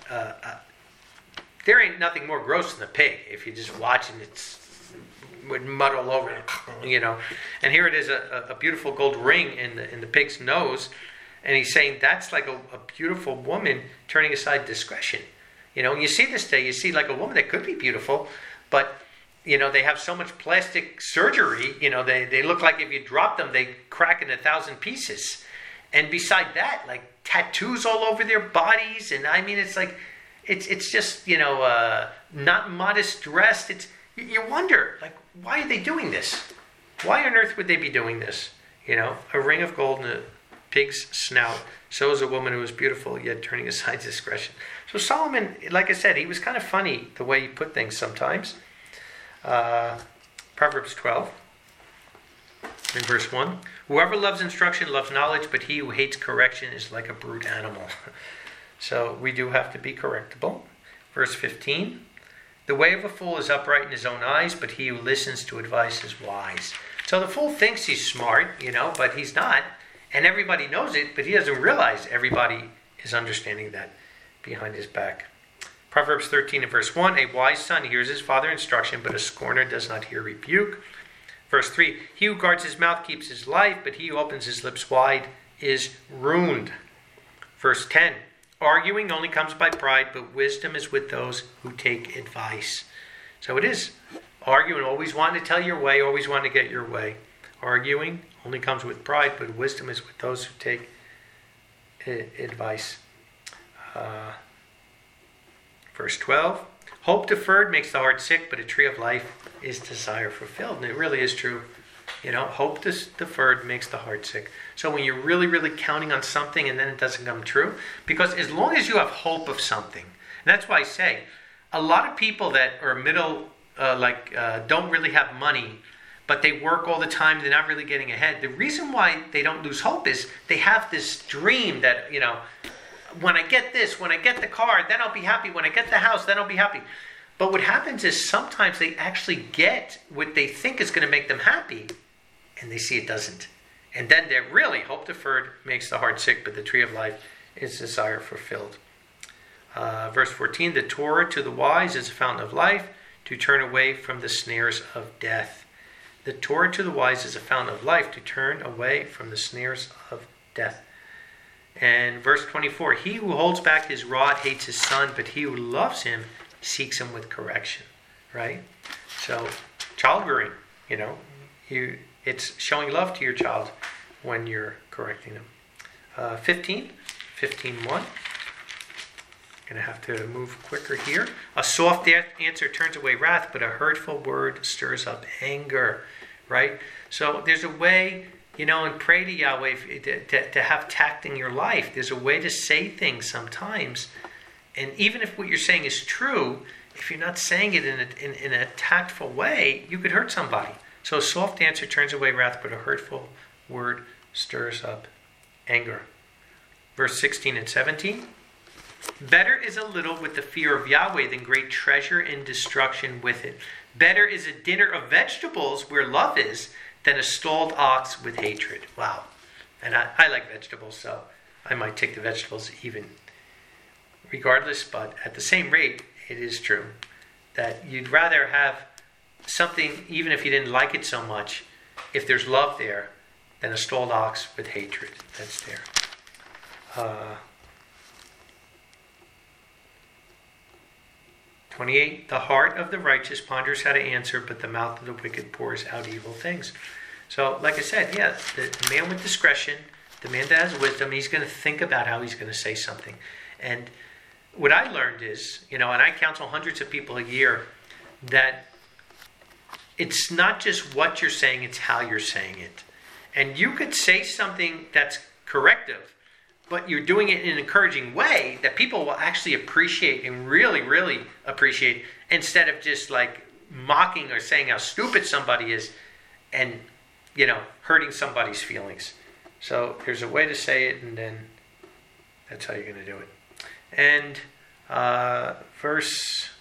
there ain't nothing more gross than a pig. If you're just watching, it's with mud all over it, And here it is, a beautiful gold ring in the pig's nose. And he's saying that's like a beautiful woman turning aside discretion. When you see this today, you see like a woman that could be beautiful, but, they have so much plastic surgery, they look like if you drop them, they crack in 1,000 pieces. And beside that, like tattoos all over their bodies. And I mean, it's like, it's just, not modest dressed. You wonder, like, why are they doing this? Why on earth would they be doing this? A ring of gold in a pig's snout. So is a woman who is beautiful, yet turning aside discretion. So Solomon, like I said, he was kind of funny the way he put things sometimes. Proverbs 12, in verse 1. Whoever loves instruction loves knowledge, but he who hates correction is like a brute animal. So we do have to be correctable. Verse 15. The way of a fool is upright in his own eyes, but he who listens to advice is wise. So the fool thinks he's smart, but he's not. And everybody knows it, but he doesn't realize everybody is understanding that behind his back. Proverbs 13 and verse 1, a wise son hears his father's instruction, but a scorner does not hear rebuke. Verse 3, he who guards his mouth keeps his life, but he who opens his lips wide is ruined. Verse 10, arguing only comes by pride, but wisdom is with those who take advice. So it is. Arguing, always wanting to tell your way, always wanting to get your way. Arguing only comes with pride, but wisdom is with those who take advice. Verse 12, hope deferred makes the heart sick, but a tree of life is desire fulfilled. And it really is true. Hope deferred makes the heart sick. So when you're really, really counting on something and then it doesn't come true, because as long as you have hope of something, and that's why I say, a lot of people that are don't really have money, but they work all the time, they're not really getting ahead. The reason why they don't lose hope is they have this dream that, when I get this, when I get the car, then I'll be happy. When I get the house, then I'll be happy. But what happens is sometimes they actually get what they think is going to make them happy, and they see it doesn't. And then they're really, hope deferred makes the heart sick, but the tree of life is desire fulfilled. Verse 14, the Torah to the wise is a fountain of life, to turn away from the snares of death. The Torah to the wise is a fountain of life, to turn away from the snares of death. And verse 24, he who holds back his rod hates his son, but he who loves him seeks him with correction. Right? So, child rearing, it's showing love to your child when you're correcting them. 15:1. Going to have to move quicker here. A soft answer turns away wrath, but a hurtful word stirs up anger. Right? So there's a way, and pray to Yahweh to have tact in your life. There's a way to say things sometimes, And even if what you're saying is true, if you're not saying it in a tactful way, you could hurt somebody. So a soft answer turns away wrath, but a hurtful word stirs up anger. Verse 16 and 17. Better is a little with the fear of Yahweh than great treasure and destruction with it. Better is a dinner of vegetables where love is than a stalled ox with hatred. Wow. And I like vegetables, so I might take the vegetables even regardless, but at the same rate, it is true that you'd rather have something, even if you didn't like it so much, if there's love there, than a stalled ox with hatred that's there. 28, the heart of the righteous ponders how to answer, but the mouth of the wicked pours out evil things. So, like I said, yeah, the man with discretion, the man that has wisdom, he's going to think about how he's going to say something. And what I learned is, and I counsel hundreds of people a year, that it's not just what you're saying, it's how you're saying it. And you could say something that's corrective, but you're doing it in an encouraging way that people will actually appreciate and really, really appreciate, instead of just like mocking or saying how stupid somebody is and, hurting somebody's feelings. So there's a way to say it, and then that's how you're going to do it. And verse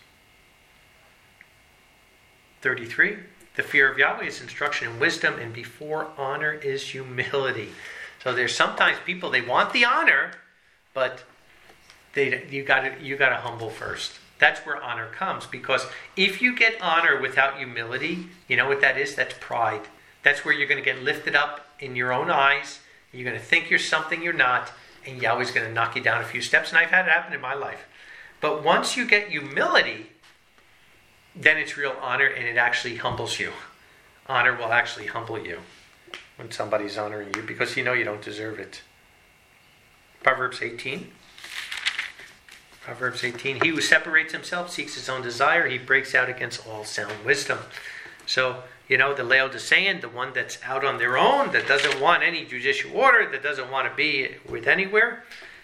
33, the fear of Yahweh is instruction and wisdom, and before honor is humility. So there's sometimes people, they want the honor, but you got to humble first. That's where honor comes, because if you get honor without humility, you know what that is? That's pride. That's where you're going to get lifted up in your own eyes. You're going to think you're something you're not, and Yahweh's going to knock you down a few steps. And I've had it happen in my life. But once you get humility, then it's real honor, and it actually humbles you. Honor will actually humble you when somebody's honoring you, because you know you don't deserve it. Proverbs 18. He who separates himself seeks his own desire. He breaks out against all sound wisdom. So, the Laodicean, the one that's out on their own, that doesn't want any judicial order, that doesn't want to be with anywhere,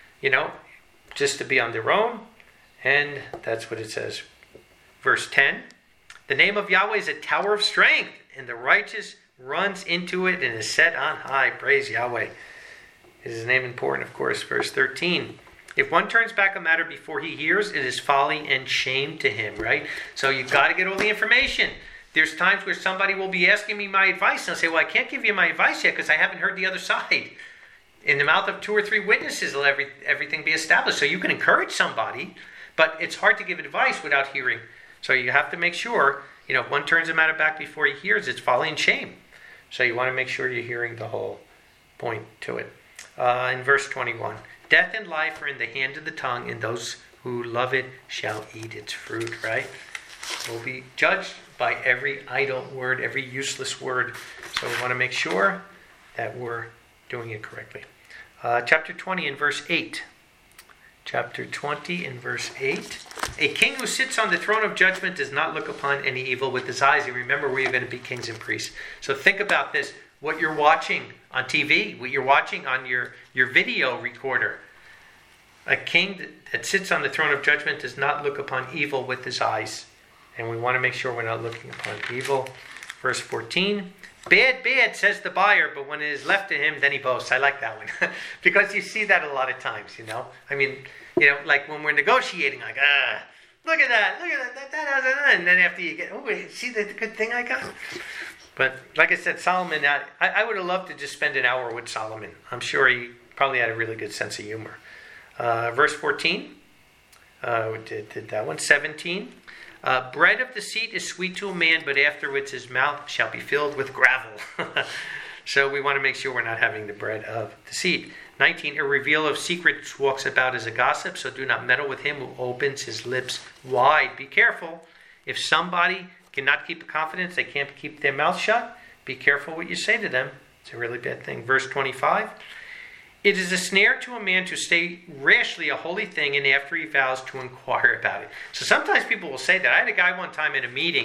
just to be on their own. And that's what it says. Verse 10. The name of Yahweh is a tower of strength, and the righteous runs into it and is set on high. Praise Yahweh. Is his name important? Of course. Verse 13. If one turns back a matter before he hears, it is folly and shame to him, right? So you've got to get all the information. There's times where somebody will be asking me my advice, and I'll say, well, I can't give you my advice yet because I haven't heard the other side. In the mouth of 2 or 3 witnesses will everything be established. So you can encourage somebody, but it's hard to give advice without hearing. So you have to make sure, if one turns a matter back before he hears, it's folly and shame. So you want to make sure you're hearing the whole point to it. In verse 21, death and life are in the hand of the tongue, and those who love it shall eat its fruit, right? We'll be judged by every idle word, every useless word. So we want to make sure that we're doing it correctly. Chapter 20 and verse 8. Chapter 20 and verse 8. A king who sits on the throne of judgment does not look upon any evil with his eyes. And remember, we are going to be kings and priests. So think about this. What you're watching on TV, what you're watching on your video recorder. A king that sits on the throne of judgment does not look upon evil with his eyes. And we want to make sure we're not looking upon evil. Verse 14. Bad, says the buyer, but when it is left to him, then he boasts. I like that one. Because you see that a lot of times, I mean, like when we're negotiating, like, look at that, and then after you get, see the good thing I got? But like I said, Solomon, I would have loved to just spend an hour with Solomon. I'm sure he probably had a really good sense of humor. Verse 14, we did that one. 17, bread of deceit is sweet to a man, but afterwards his mouth shall be filled with gravel. So we want to make sure we're not having the bread of deceit. 19, a revealer of secrets walks about as a gossip, so do not meddle with him who opens his lips wide. Be careful. If somebody cannot keep a confidence, they can't keep their mouth shut, be careful what you say to them. It's a really bad thing. Verse 25, it is a snare to a man to say rashly a holy thing, and after he vows to inquire about it. So sometimes people will say that. I had a guy one time in a meeting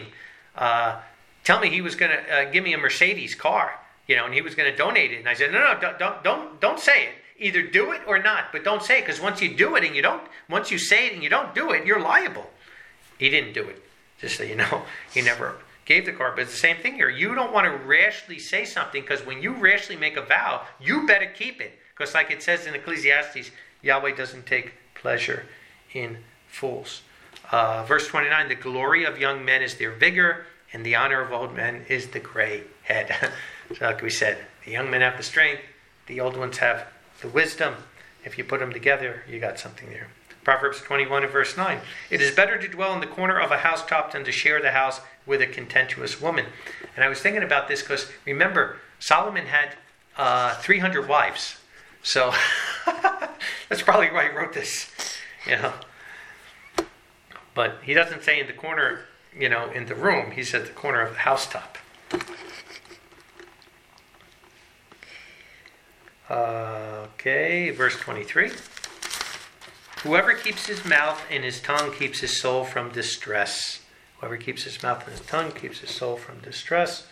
tell me he was going to give me a Mercedes car, and he was going to donate it. And I said, no, don't say it. Either do it or not, but don't say it, because once you do it and you don't, once you say it and you don't do it, you're liable. He didn't do it, just so you know. He never gave the car. But it's the same thing here. You don't want to rashly say something, because when you rashly make a vow, you better keep it. Because like it says in Ecclesiastes, Yahweh doesn't take pleasure in fools. Verse 29, the glory of young men is their vigor, and the honor of old men is the gray head. So like we said, the young men have the strength, the old ones have the wisdom. If you put them together, you got something there. Proverbs 21 and verse 9. It is better to dwell in the corner of a housetop than to share the house with a contentious woman. And I was thinking about this because, remember, Solomon had 300 wives. So that's probably why he wrote this. But he doesn't say in the corner, in the room. He said the corner of the housetop. Okay, verse 23. Whoever keeps his mouth and his tongue keeps his soul from distress. Whoever keeps his mouth and his tongue keeps his soul from distress.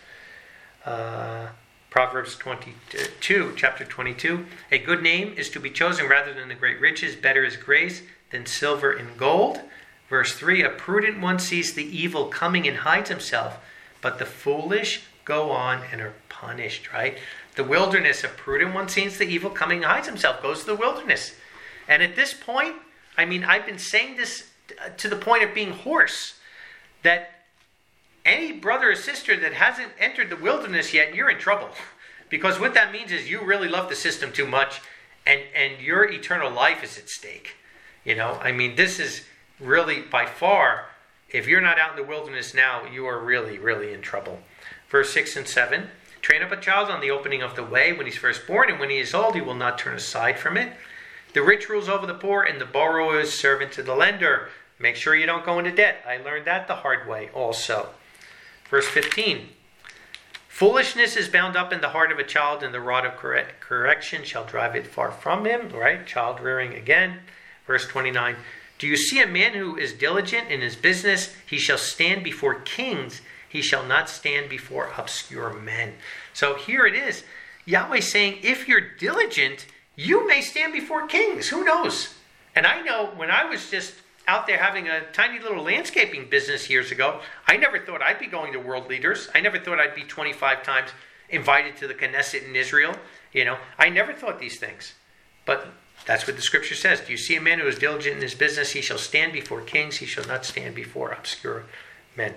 Proverbs 22, chapter 22. A good name is to be chosen rather than the great riches. Better is grace than silver and gold. Verse 3. A prudent one sees the evil coming and hides himself, but the foolish go on and are punished, right? The wilderness, a prudent one sees the evil coming and hides himself, goes to the wilderness. And at this point, I've been saying this to the point of being hoarse, that any brother or sister that hasn't entered the wilderness yet, you're in trouble. Because what that means is you really love the system too much, and your eternal life is at stake. This is really, by far, if you're not out in the wilderness now, you are really, really in trouble. Verse 6 and 7. Train up a child on the opening of the way when he's first born, and when he is old, he will not turn aside from it. The rich rules over the poor, and the borrower is servant to the lender. Make sure you don't go into debt. I learned that the hard way also. Verse 15. Foolishness is bound up in the heart of a child, and the rod of correction shall drive it far from him. Right? Child rearing again. Verse 29. Do you see a man who is diligent in his business? He shall stand before kings. He shall not stand before obscure men. So here it is. Yahweh saying, if you're diligent, you may stand before kings. Who knows? And I know when I was just out there having a tiny little landscaping business years ago, I never thought I'd be going to world leaders. I never thought I'd be 25 times invited to the Knesset in Israel. I never thought these things. But that's what the scripture says. Do you see a man who is diligent in his business? He shall stand before kings. He shall not stand before obscure men.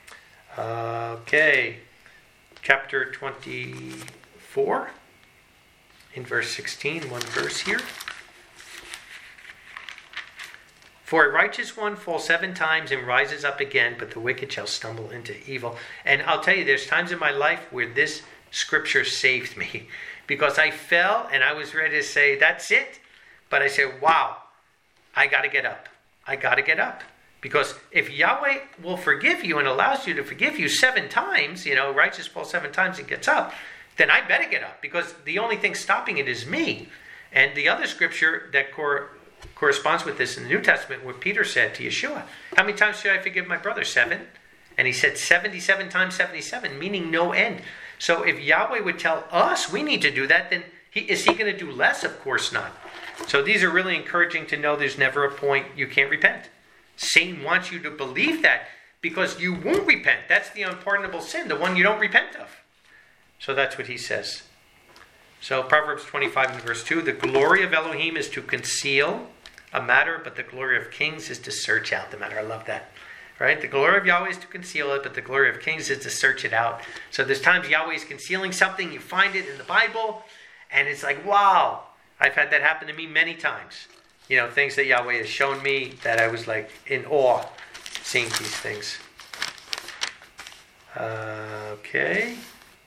Okay. Chapter 24. In verse 16, one verse here. For a righteous one falls 7 times and rises up again, but the wicked shall stumble into evil. And I'll tell you, there's times in my life where this scripture saved me. Because I fell and I was ready to say, that's it. But I said, wow, I got to get up. I got to get up. Because if Yahweh will forgive you and allows you to forgive you 7 times, righteous falls 7 times and gets up, then I better get up, because the only thing stopping it is me. And the other scripture that corresponds with this in the New Testament, what Peter said to Yeshua, how many times should I forgive my brother? 7? And he said 77 times 77, meaning no end. So if Yahweh would tell us we need to do that, then is he going to do less? Of course not. So these are really encouraging to know there's never a point you can't repent. Satan wants you to believe that, because you won't repent. That's the unpardonable sin, the one you don't repent of. So that's what he says. So Proverbs 25 and verse 2, the glory of Elohim is to conceal a matter, but the glory of kings is to search out the matter. I love that. Right? The glory of Yahweh is to conceal it, but the glory of kings is to search it out. So there's times Yahweh is concealing something, you find it in the Bible, and it's like, wow. I've had that happen to me many times. Things that Yahweh has shown me that I was like in awe seeing these things. Okay.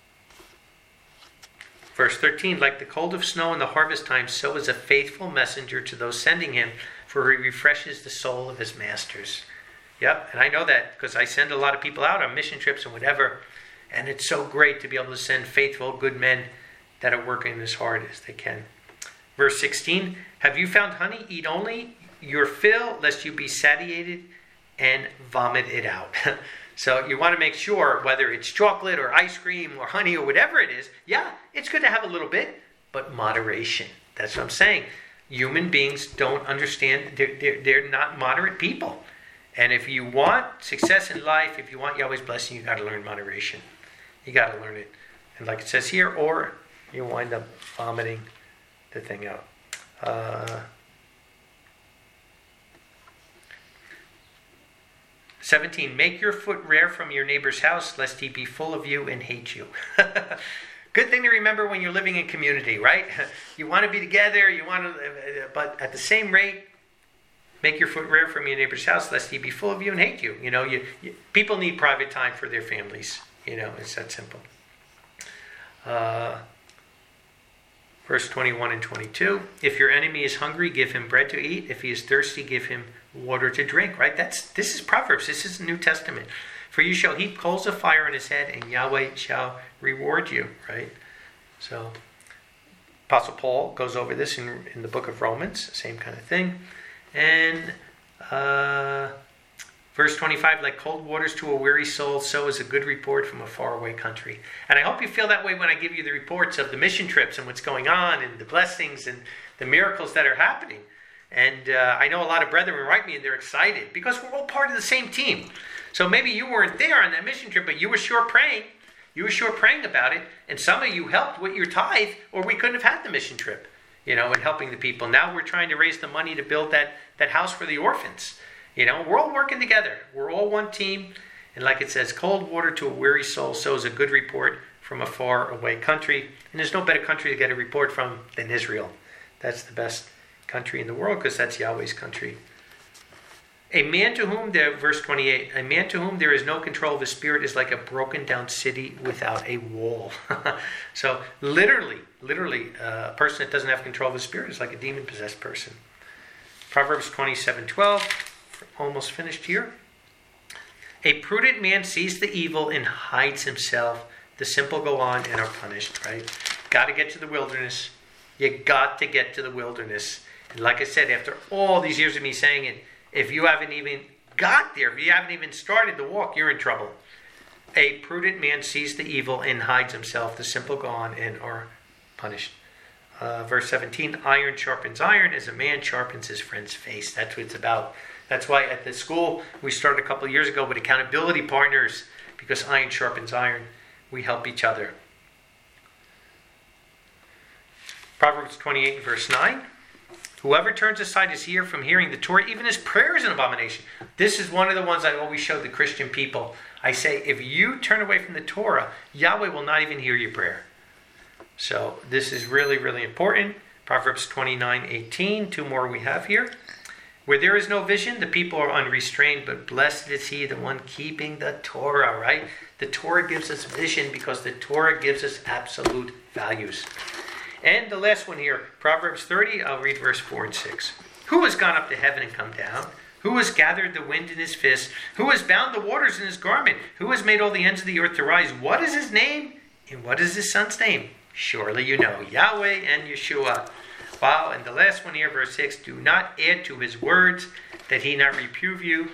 Verse 13, like the cold of snow in the harvest time, so is a faithful messenger to those sending him, for he refreshes the soul of his masters. Yep, and I know that because I send a lot of people out on mission trips and whatever, and it's so great to be able to send faithful, good men that are working as hard as they can. Verse 16, have you found honey? Eat only your fill, lest you be satiated and vomit it out. So you want to make sure, whether it's chocolate or ice cream or honey or whatever it is, yeah, it's good to have a little bit, but moderation. That's what I'm saying. Human beings don't understand. They're not moderate people. And if you want success in life, if you want Yahweh's blessing, you got to learn moderation. You got to learn it. And like it says here, or you wind up vomiting the thing out. 17, make your foot rare from your neighbor's house, lest he be full of you and hate you. Good thing to remember when you're living in community, right? You want to be together, but at the same rate, make your foot rare from your neighbor's house, lest he be full of you and hate you. People need private time for their families. It's that simple. Verse 21 and 22. If your enemy is hungry, give him bread to eat. If he is thirsty, give him water to drink. Right? This is Proverbs. This is the New Testament. For you shall heap coals of fire on his head, and Yahweh shall reward you. Right? So, Apostle Paul goes over this in the book of Romans. Same kind of thing. And verse 25, like cold waters to a weary soul, so is a good report from a faraway country. And I hope you feel that way when I give you the reports of the mission trips and what's going on and the blessings and the miracles that are happening. And I know a lot of brethren write me and they're excited because we're all part of the same team. So maybe you weren't there on that mission trip, but you were sure praying. You were sure praying about it. And some of you helped with your tithe, or we couldn't have had the mission trip, and helping the people. Now we're trying to raise the money to build that house for the orphans. We're all working together. We're all one team. And like it says, cold water to a weary soul, so is a good report from a far away country. And there's no better country to get a report from than Israel. That's the best country in the world because that's Yahweh's country. Verse 28, a man to whom there is no control of the spirit is like a broken down city without a wall. So literally, a person that doesn't have control of the spirit is like a demon-possessed person. Proverbs 27:12, almost finished here. A prudent man sees the evil and hides himself. The simple go on and are punished, right? Got to get to the wilderness. You got to get to the wilderness. And like I said, after all these years of me saying it, if you haven't even got there, if you haven't even started the walk, you're in trouble. A prudent man sees the evil and hides himself. The simple go on and are punished. Verse 17, iron sharpens iron as a man sharpens his friend's face. That's what it's about. That's why at the school we started a couple of years ago with accountability partners, because iron sharpens iron. We help each other. Proverbs 28 verse 9. Whoever turns aside his ear from hearing the Torah, even his prayer is an abomination. This is one of the ones I always show the Christian people. I say, if you turn away from the Torah, Yahweh will not even hear your prayer. So this is really, really important. Proverbs 29:18, two more we have here. Where there is no vision, the people are unrestrained, but blessed is he, the one keeping the Torah, right? The Torah gives us vision because the Torah gives us absolute values. And the last one here, Proverbs 30, I'll read verse 4 and 6. Who has gone up to heaven and come down? Who has gathered the wind in his fist? Who has bound the waters in his garment? Who has made all the ends of the earth to rise? What is his name? And what is his son's name? Surely you know, Yahweh and Yeshua. Wow, and the last one here, verse 6, do not add to his words, that he not reprove you,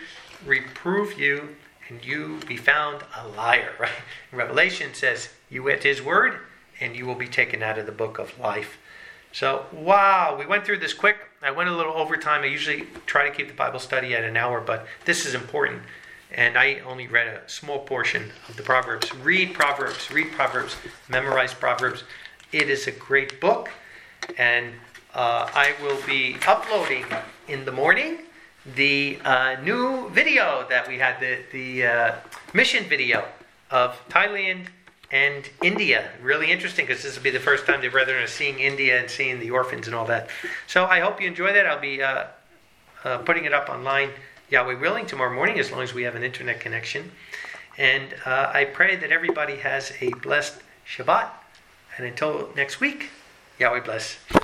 and you be found a liar. Right? Revelation says, you add to his word, and you will be taken out of the book of life. So, wow, we went through this quick. I went a little overtime. I usually try to keep the Bible study at an hour, but this is important. And I only read a small portion of the Proverbs. Read Proverbs, memorize Proverbs. It is a great book. And I will be uploading in the morning the new video that we had, the mission video of Thailand and India. Really interesting because this will be the first time the brethren are seeing India and seeing the orphans and all that. So I hope you enjoy that. I'll be putting it up online, Yahweh willing, tomorrow morning, as long as we have an internet connection. And I pray that everybody has a blessed Shabbat. And until next week, Yahweh bless.